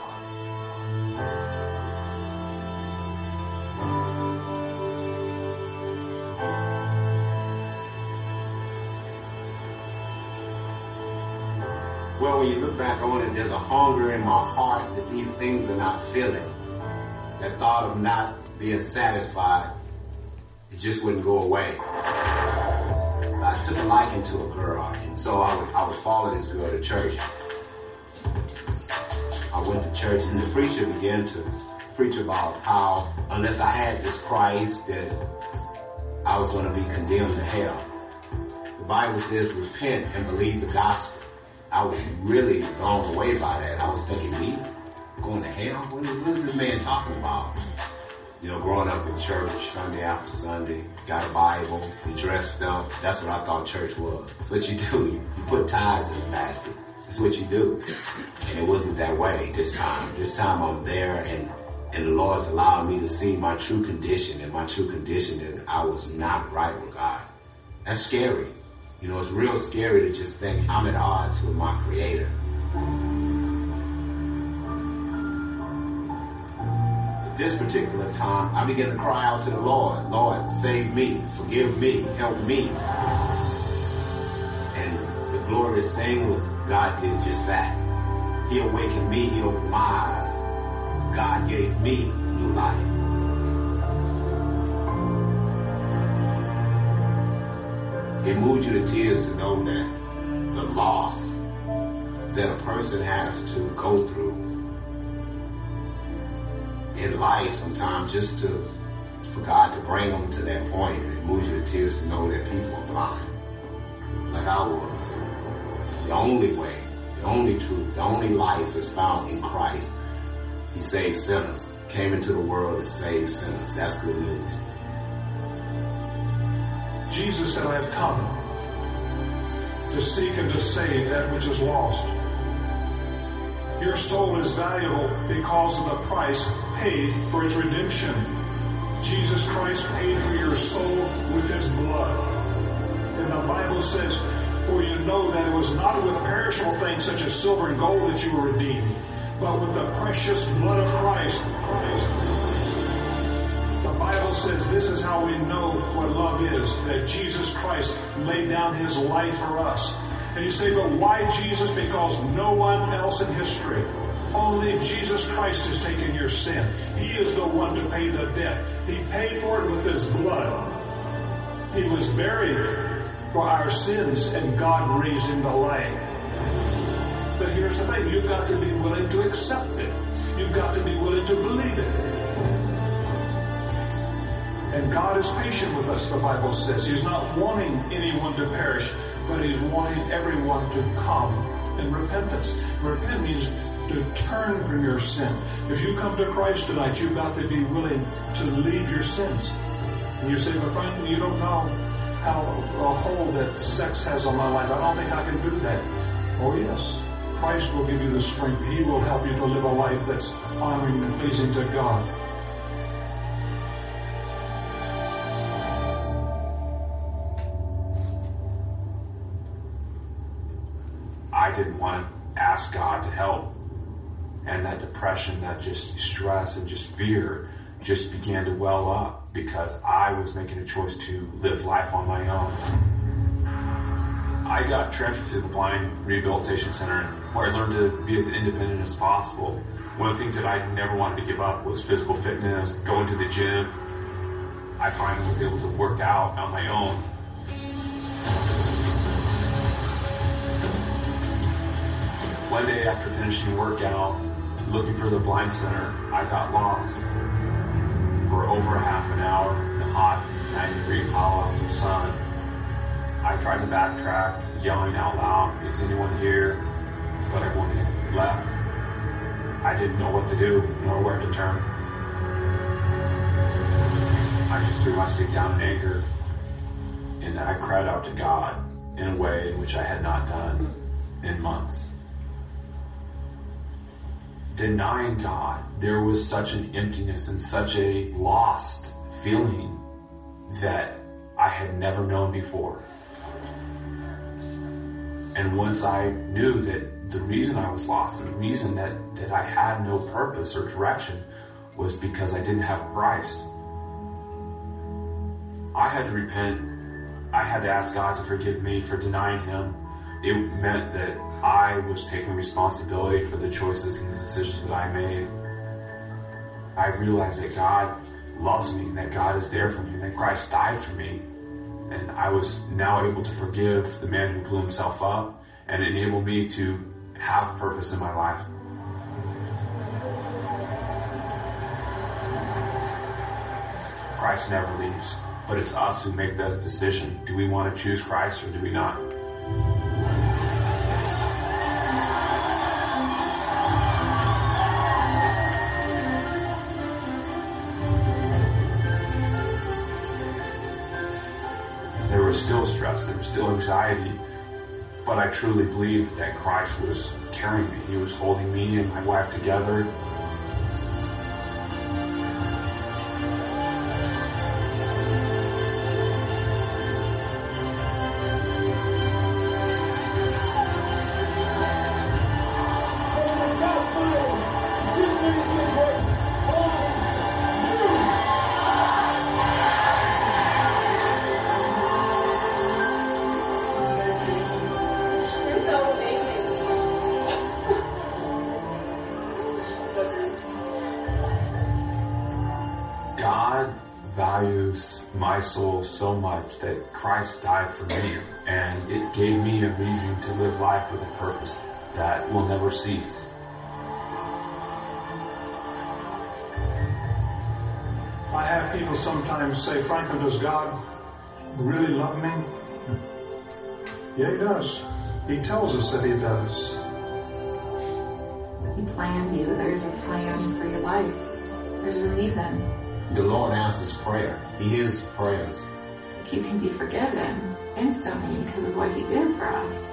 Well, when you look back on it, there's a hunger in my heart that these things are not filling. That thought of not being satisfied, it just wouldn't go away. I took a liking to a girl, and so I would follow this girl to church. I went to church, and the preacher began to preach about how unless I had this Christ, that I was going to be condemned to hell. The Bible says repent and believe the gospel. I was really blown away by that. I was thinking, me going to hell? What is this man talking about? You know, growing up in church, Sunday after Sunday, got a Bible, you dressed up. That's what I thought church was. That's what you do. You put tithes in the basket. That's what you do. And it wasn't that way this time. This time I'm there, and the Lord's allowing me to see my true condition, and my true condition that I was not right with God. That's scary. You know, it's real scary to just think I'm at odds with my Creator. At this particular time, I began to cry out to the Lord, Lord, save me, forgive me, help me. And the glorious thing was God did just that. He awakened me, He opened my eyes. God gave me new life. It moves you to tears to know that the loss that a person has to go through in life sometimes just for God to bring them to that point. It moves you to tears to know that people are blind, like I was. The only way, the only truth, the only life is found in Christ. He saves sinners. came into the world to save sinners. That's good news. Jesus said, I have come to seek and to save that which is lost. Your soul is valuable because of the price paid for its redemption. Jesus Christ paid for your soul with his blood. And the Bible says, for you know that it was not with perishable things such as silver and gold that you were redeemed, but with the precious blood of Christ. The Bible says this is how we know what love is, that Jesus Christ laid down his life for us. And you say, but why Jesus? Because no one else in history, only Jesus Christ has taken your sin. He is the one to pay the debt. He paid for it with his blood. He was buried for our sins, and God raised him to life. But here's the thing, you've got to be willing to accept it. You've got to be willing to believe it. And God is patient with us, the Bible says. He's not wanting anyone to perish, but he's wanting everyone to come in repentance. Repent means to turn from your sin. If you come to Christ tonight, you've got to be willing to leave your sins. And you say, but Frank, you don't know how a hold that sex has on my life. I don't think I can do that. Oh yes, Christ will give you the strength. He will help you to live a life that's honoring and pleasing to God. I didn't want to ask God to help. And that depression, that just stress and just fear just began to well up because I was making a choice to live life on my own. I got transferred to the Blind Rehabilitation Center where I learned to be as independent as possible. One of the things that I never wanted to give up was physical fitness, going to the gym. I finally was able to work out on my own. One day after finishing workout, looking for the blind center, I got lost for over half an hour in the hot 90-degree Colorado sun. I tried to backtrack, yelling out loud, "Is anyone here?" But everyone had left. I didn't know what to do, nor where to turn. I just threw my stick down in anger, and I cried out to God in a way in which I had not done in months. Denying God, there was such an emptiness and such a lost feeling that I had never known before. And once I knew that the reason I was lost and the reason that I had no purpose or direction was because I didn't have Christ, I had to repent. I had to ask God to forgive me for denying him. It meant that I was taking responsibility for the choices and the decisions that I made. I realized that God loves me, and that God is there for me, and that Christ died for me. And I was now able to forgive the man who blew himself up and enable me to have purpose in my life. Christ never leaves, but it's us who make that decision. Do we want to choose Christ or do we not? There was still stress, there was still anxiety, but I truly believed that Christ was carrying me. He was holding me and my wife together. My soul so much that Christ died for me, and it gave me a reason to live life with a purpose that will never cease. I have people sometimes say, Franklin, does God really love me? Yeah, he does. He tells us that he does. He planned you. There's a plan for your life. There's a reason. The Lord answers prayer. He hears prayers. You can be forgiven instantly because of what he did for us.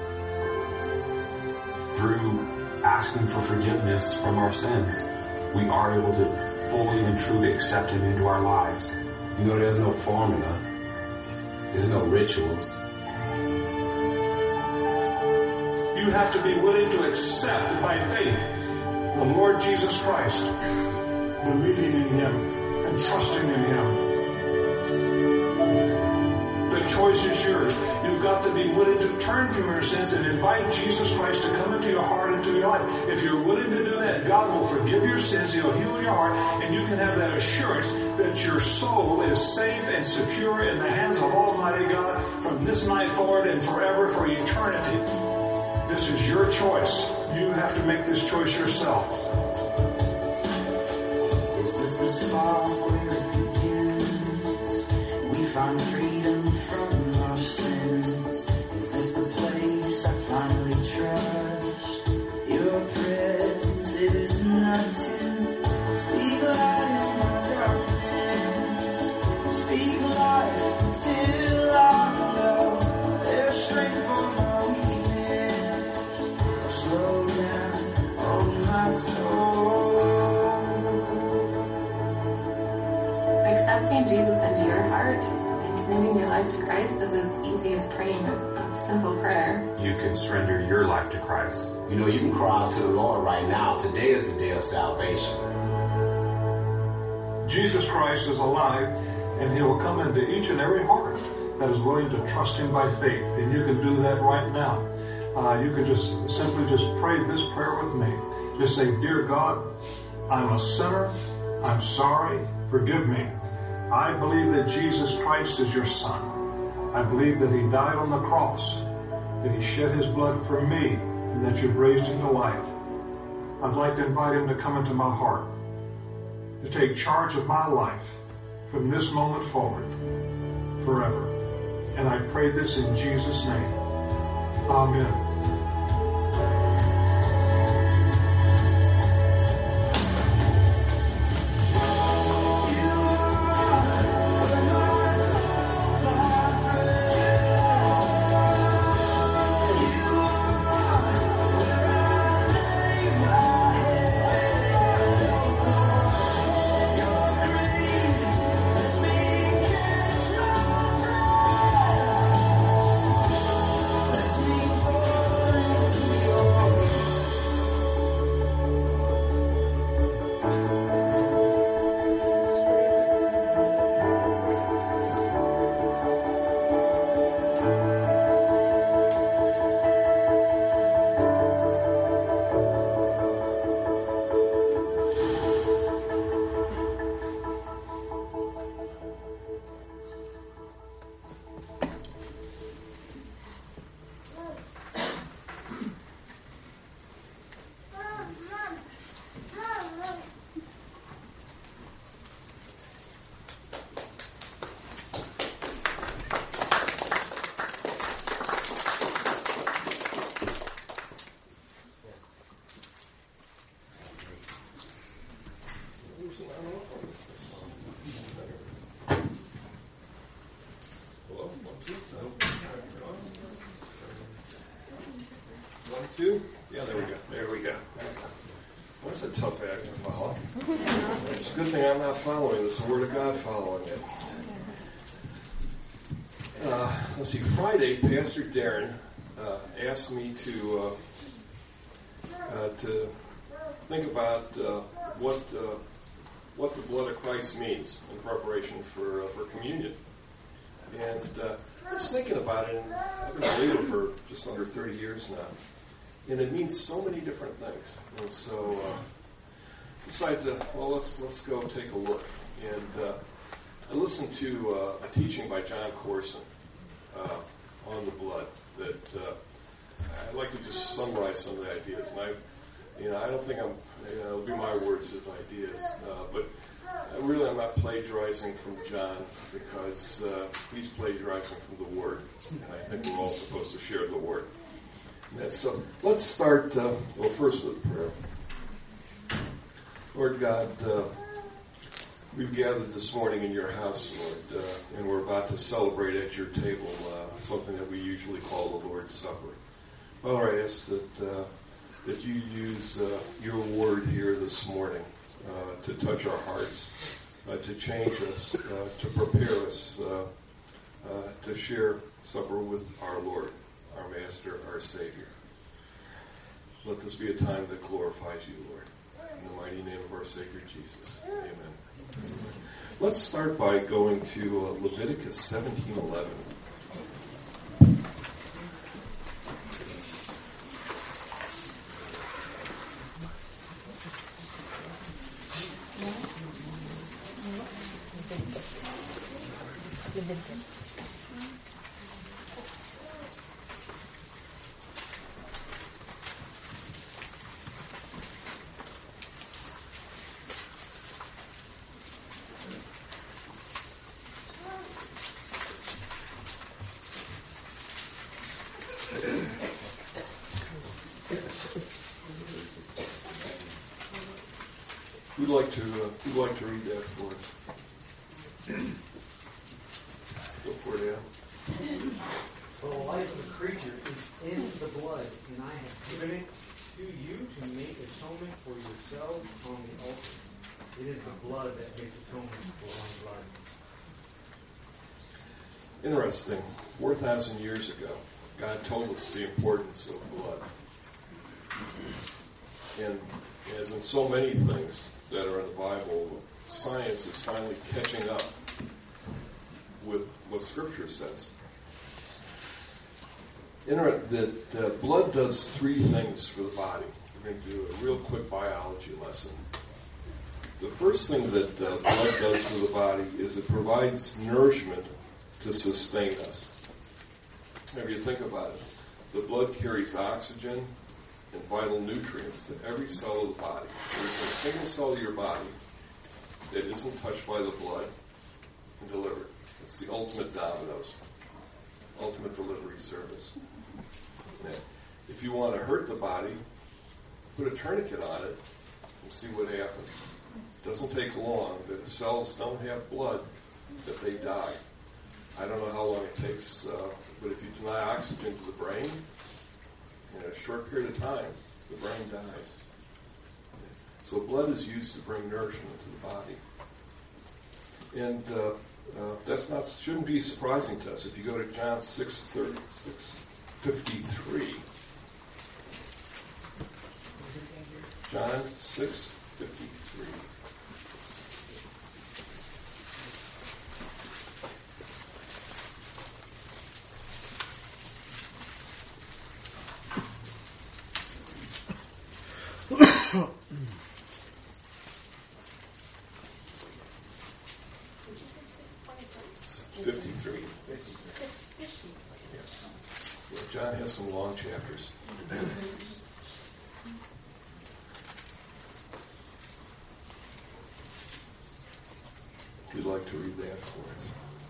Through asking for forgiveness from our sins, we are able to fully and truly accept him into our lives. You know, there's no formula. There's no rituals. You have to be willing to accept by faith the Lord Jesus Christ, believing in him and trusting in him. The choice is yours. You've got to be willing to turn from your sins and invite Jesus Christ to come into your heart, into your life. If you're willing to do that, God will forgive your sins, he'll heal your heart, and you can have that assurance that your soul is safe and secure in the hands of Almighty God from this night forward and forever, for eternity. This is your choice. You have to make this choice yourself. Is this the spot where it begins? We find freedom from our sins. Is this the place I finally trust? Your presence is nothing. Speak light in my darkness. Speak light until I know there's strength for my weakness. Slow down, oh my soul. Accepting Jesus into your heart and committing your life to Christ is as easy as praying a simple prayer. You can surrender your life to Christ. You know, you can cry out to the Lord right now. Today is the day of salvation. Jesus Christ is alive, and he will come into each and every heart that is willing to trust him by faith. And you can do that right now. You can just simply pray this prayer with me. Just say, Dear God, I'm a sinner. I'm sorry. Forgive me. I believe that Jesus Christ is your Son. I believe that he died on the cross, that he shed his blood for me, and that you've raised him to life. I'd like to invite him to come into my heart, to take charge of my life from this moment forward, forever. And I pray this in Jesus' name. Amen. Yeah, there we go. That's a tough act to follow. It's a good thing I'm not following this. The Word of God following it. Let's see. Friday, Pastor Darren asked me to think about what the blood of Christ means in preparation for communion. And I was thinking about it, and I've been a believer for just under 30 years now. And it means so many different things. And so decided let's go take a look. And I listened to a teaching by John Corson on the blood that I'd like to just summarize some of the ideas. And I don't think it'll be my words as ideas, but I'm not plagiarizing from John because he's plagiarizing from the Word. And I think we're all supposed to share the Word. And so let's start, first with prayer. Lord God, We've gathered this morning in your house, Lord, and we're about to celebrate at your table something that we usually call the Lord's Supper. Father, I ask that you use your word here this morning to touch our hearts, to change us, to prepare us to share supper with our Lord, our Master, our Savior. Let this be a time that glorifies you, Lord. In the mighty name of our Savior Jesus. Amen. Let's start by going to Leviticus 17:11. Who'd like to read that for us? Go for it, Adam. For the life of the creature is in the blood, and I have given it to you to make atonement for yourselves on the altar. It is the blood that makes atonement for one blood. Interesting. 4,000 years ago, God told us the importance of blood. And as in so many things that are in the Bible, science is finally catching up with what Scripture says. That blood does three things for the body. We're going to do a real quick biology lesson. The first thing that blood does for the body is it provides nourishment to sustain us. If you think about it, the blood carries oxygen and vital nutrients to every cell of the body. There's a single cell of your body that isn't touched by the blood and delivered. It's the ultimate dominoes, ultimate delivery service. Now, if you want to hurt the body, put a tourniquet on it and see what happens. It doesn't take long. If the cells don't have blood, that they die. I don't know how long it takes, but if you deny oxygen to the brain, in a short period of time, the brain dies. So blood is used to bring nourishment to the body. And that shouldn't be surprising to us. If you go to John 6:53, John 6:53. John has some long chapters. If you'd like to read that for us.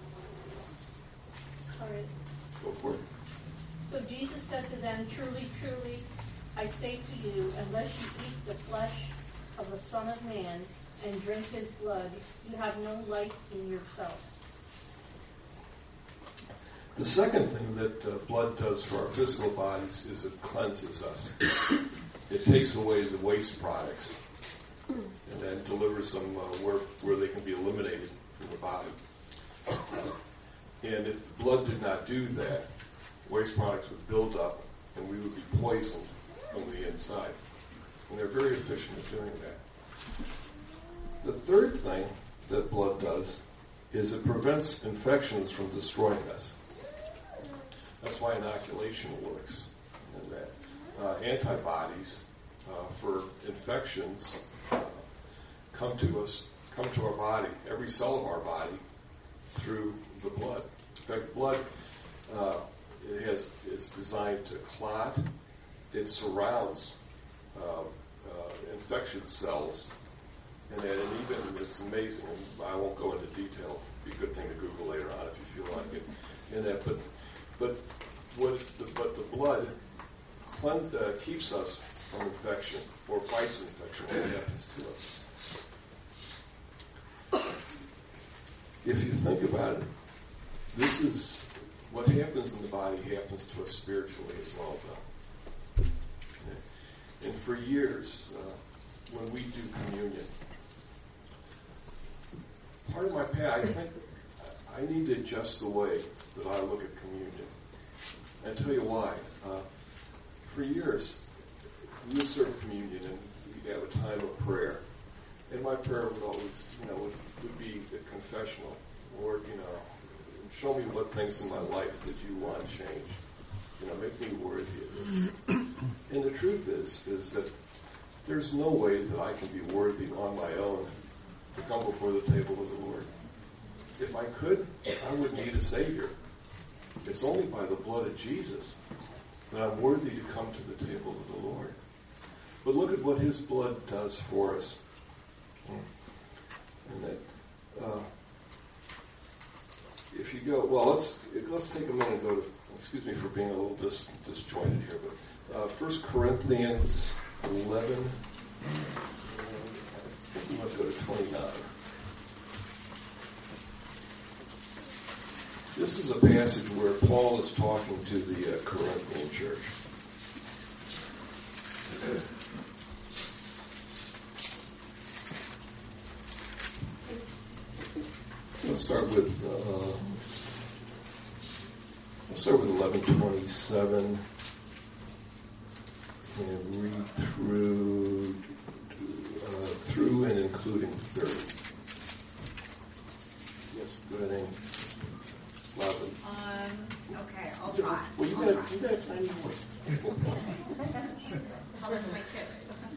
All right. Go for it. So Jesus said to them, "Truly, truly, I say to you, unless you eat the flesh of the Son of Man and drink his blood, you have no life in yourself." The second thing that blood does for our physical bodies is it cleanses us. It takes away the waste products and then delivers them where they can be eliminated from the body. And if the blood did not do that, waste products would build up and we would be poisoned from the inside. And they're very efficient at doing that. The third thing that blood does is it prevents infections from destroying us. That's why inoculation works. And that antibodies for infections come to our body, every cell of our body, through the blood. In fact, blood is designed to clot. It surrounds infectious cells, and even it's amazing. And I won't go into detail. It'd be a good thing to Google later on if you feel like it. And that, but the blood keeps us from infection or fights infection when it happens to us. if you think about it, this is what happens in the body happens to us spiritually as well, though. And for years, when we do communion, part of my path, I think I need to adjust the way that I look at communion. And I'll tell you why. For years, we would serve communion and we'd have a time of prayer. And my prayer would always, would be the confessional. Lord, show me what things in my life that you want to change. Make me worthy of this. And the truth is that there's no way that I can be worthy on my own to come before the table of the Lord. If I could, I would need a Savior. It's only by the blood of Jesus that I'm worthy to come to the table of the Lord. But look at what His blood does for us. And that, if you go, well, let's take a minute and go to, excuse me for being a little disjointed here, but 1 Corinthians 11, I think we want to go to 29. This is a passage where Paul is talking to the Corinthian church. Let's start with 11:27 and read through and including 30. Yes, go ahead, Amy. Loudly. Okay, I'll try. Well, you got a tiny voice. Tell them to my kids.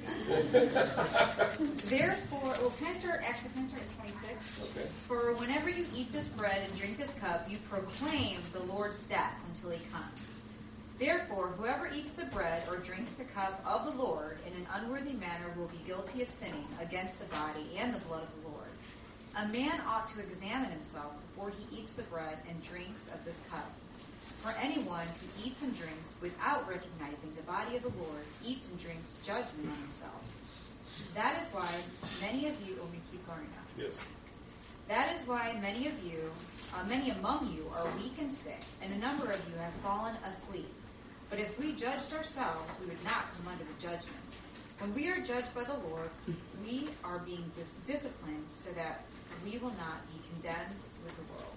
Therefore, can I start at 26? Okay. For whenever you eat this bread and drink this cup, you proclaim the Lord's death until He comes. Therefore, whoever eats the bread or drinks the cup of the Lord in an unworthy manner will be guilty of sinning against the body and the blood of the Lord. A man ought to examine himself before he eats the bread and drinks of this cup. For anyone who eats and drinks without recognizing the body of the Lord eats and drinks judgment on himself. That is why many of you, let me keep going now. Yes. That is why many among you are weak and sick, and a number of you have fallen asleep. But if we judged ourselves, we would not come under the judgment. When we are judged by the Lord, we are being disciplined so that we will not be condemned with the world.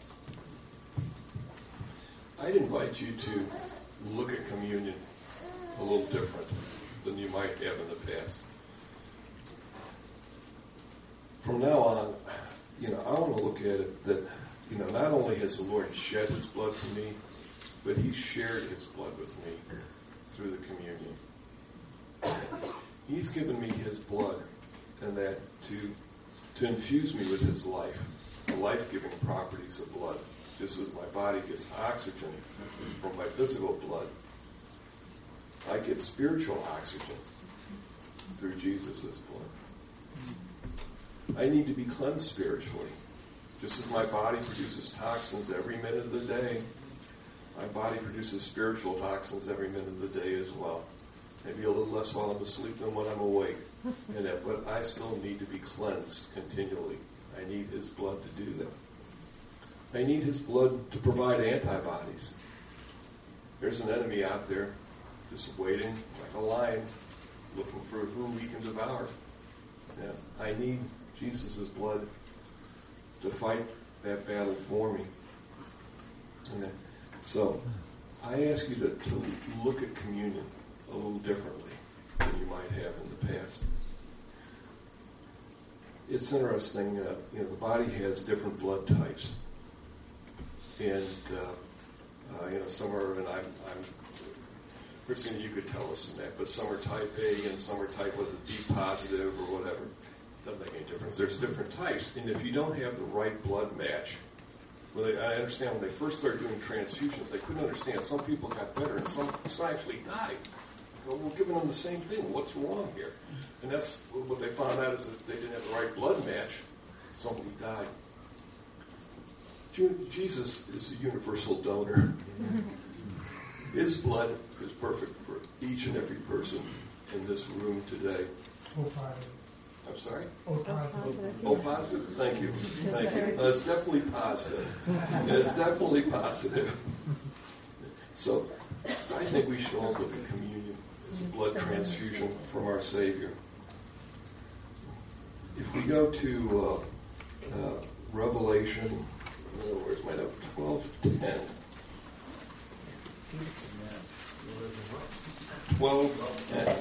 I'd invite you to look at communion a little different than you might have in the past. From now on, I want to look at it that, not only has the Lord shed His blood for me, but He shared His blood with me through the communion. He's given me His blood, and that to infuse me with His life, the life-giving properties of blood. Just as my body gets oxygen from my physical blood, I get spiritual oxygen through Jesus' blood. I need to be cleansed spiritually. Just as my body produces toxins every minute of the day, my body produces spiritual toxins every minute of the day as well. Maybe a little less while I'm asleep than when I'm awake. But I still need to be cleansed continually. I need His blood to do that. I need His blood to provide antibodies. There's an enemy out there just waiting like a lion, looking for whom he can devour. I need Jesus' blood to fight that battle for me. So I ask you to look at communion a little differently than you might have in the past. It's interesting, the body has different blood types. And, some are, and I'm Christine, you could tell us in that, but some are type A and some are type, was it B positive or whatever. Doesn't make any difference. There's different types. And if you don't have the right blood match, I understand when they first started doing transfusions, they couldn't understand. Some people got better and some actually died. We're giving them the same thing. What's wrong here? And that's what they found out is that they didn't have the right blood match. Somebody died. Jesus is the universal donor. His blood is perfect for each and every person in this room today. I'm sorry? O positive. O positive? Thank you. Thank you. It's definitely positive. It's definitely positive. So I think we should all look at communion as a blood transfusion from our Savior. If we go to Revelation, where's my note? 12:10. 12:10.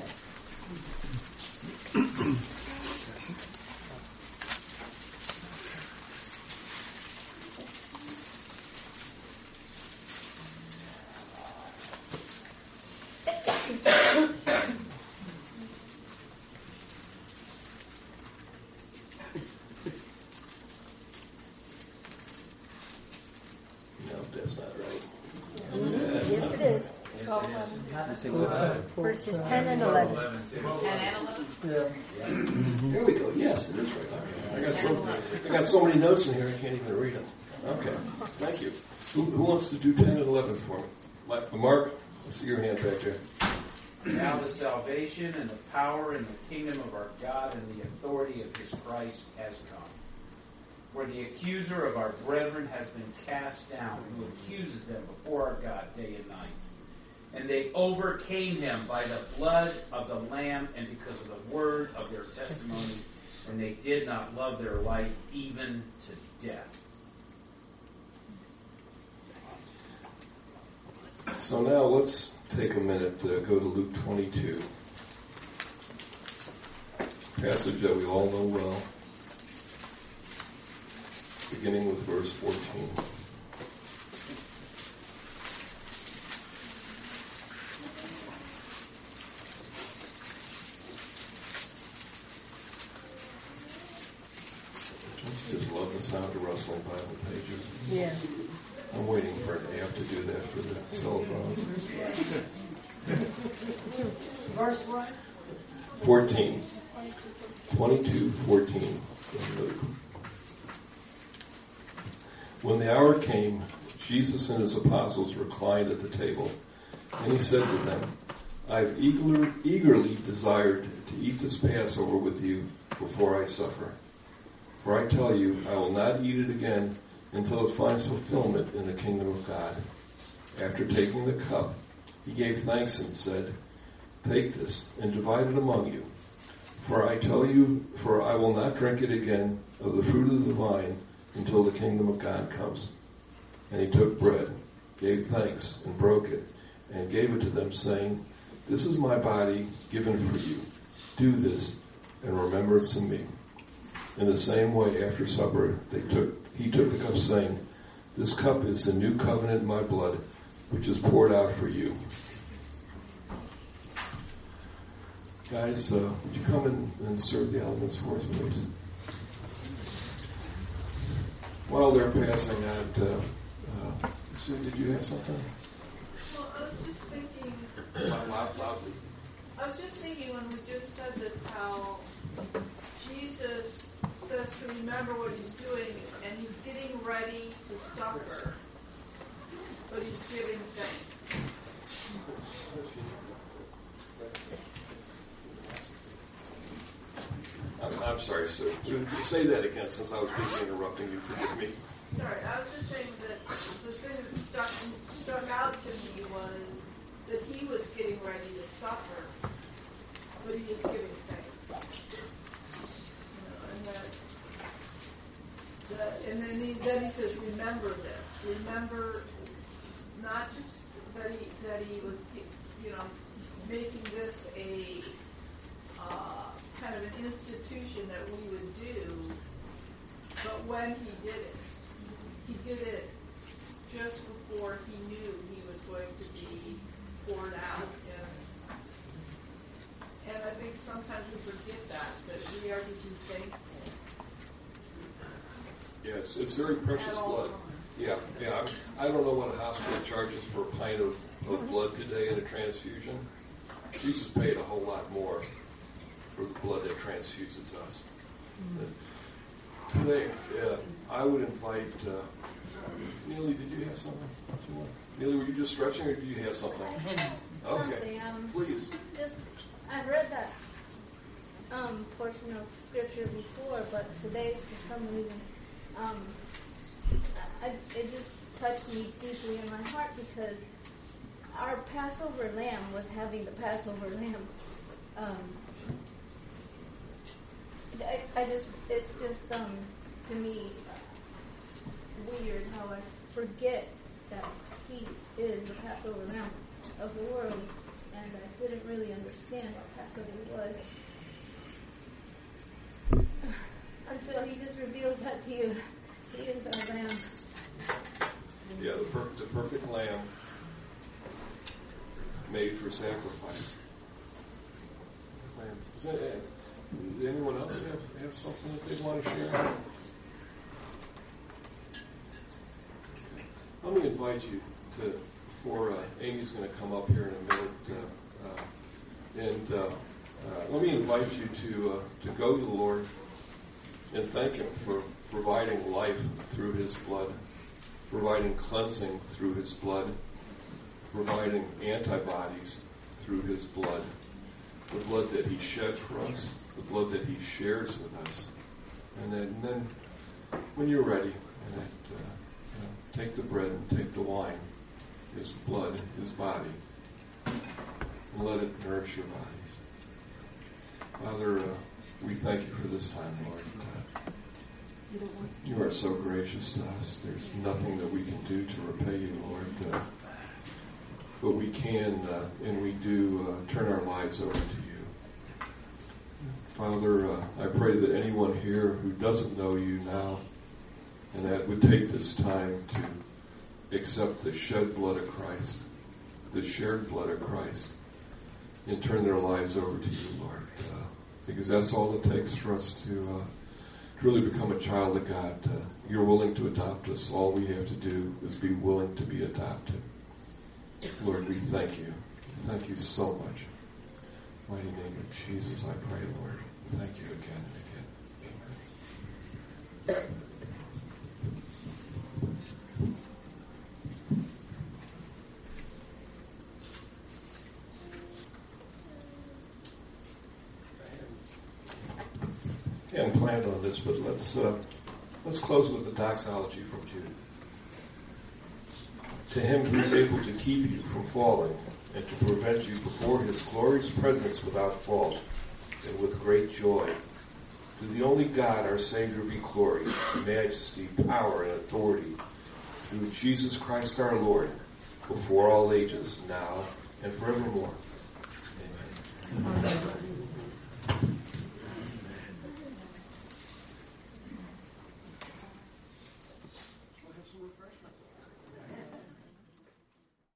Verses 10 and 11. 10 and 11? There we go. Yes, it is right. Okay. I got so many notes in here I can't even read them. Okay. Thank you. Who wants to do 10 and 11 for me? Mark, I see your hand back there. Now the salvation and the power and the kingdom of our God and the authority of his Christ has come. For the accuser of our brethren has been cast down, who accuses them before our God day and night. And they overcame him by the blood of the Lamb and because of the word of their testimony, and they did not love their life even to death. So now let's take a minute to go to Luke 22. Passage that we all know well. Beginning with verse 14. Just love the sound of rustling Bible pages. Yes. I'm waiting for an app to do that for the cell phones. Verse what? 14. 22:14. When the hour came, Jesus and his apostles reclined at the table, and he said to them, I have eagerly desired to eat this Passover with you before I suffer. For I tell you, I will not eat it again until it finds fulfillment in the kingdom of God. After taking the cup, he gave thanks and said, Take this and divide it among you. For I tell you, for I will not drink it again of the fruit of the vine until the kingdom of God comes. And he took bread, gave thanks, and broke it, and gave it to them, saying, This is my body given for you. Do this in remembrance of me. In the same way, after supper, he took the cup, saying, This cup is the new covenant in my blood, which is poured out for you. Guys, would you come and serve the elements for us, please? While they're passing out, Sue, did you have something? Well, I was just thinking. Loudly. I was just thinking when we just said this, how Jesus says to remember what he's doing, and he's getting ready to suffer, but he's giving thanks. I'm sorry, Sue. You say that again since I was busy interrupting you. Forgive me. Sorry, I was just saying that the thing that stuck out to me was that he was getting ready to suffer, but he is giving thanks. And then he says, remember this. Remember, not just that he was, making this a kind of an institution that we would do, but when he did it just before he knew he was going to be poured out. And I think sometimes we forget that we are to be thankful. Yes, it's very precious blood. Yeah. I don't know what a hospital charges for a pint of blood today in a transfusion. Jesus paid a whole lot more for the blood that transfuses us. Today, I would invite Neely. Did you have something? Neely, were you just stretching, or did you have something? Okay, please. I read that portion of scripture before, but today, for some reason, it just touched me deeply in my heart because our Passover lamb was having the Passover lamb. It's just to me weird how I forget that he is the Passover lamb of the world, and I didn't really understand what Passover was until he just reveals that to you. He is our lamb. Yeah, the perfect lamb made for sacrifice. Does anyone else have something that they want to share? Let me invite you to, before Amy's going to come up here in a minute, let me invite you to go to the Lord and thank Him for providing life through His blood, providing cleansing through His blood, providing antibodies through His blood, the blood that He shed for us, the blood that He shares with us. And then when you're ready, take the bread and take the wine, His blood, His body, and let it nourish your bodies. Father, we thank you for this time, Lord. You are so gracious to us. There's nothing that we can do to repay you, Lord. But we can, and we do, turn our lives over to you. Father, I pray that anyone here who doesn't know you now, and that would take this time to accept the shed blood of Christ, the shared blood of Christ, and turn their lives over to you, Lord. Because that's all it takes for us to really become a child of God. You're willing to adopt us. All we have to do is be willing to be adopted. Lord, we thank you. Thank you so much. In the mighty name of Jesus, I pray, Lord. Thank you again and again. I hadn't planned on this, but let's close with the doxology from Jude. To Him who is able to keep you from falling and to prevent you before His glorious presence without fault and with great joy, to the only God our Savior be glory, majesty, power, and authority through Jesus Christ our Lord, before all ages, now and forevermore. Amen. Amen.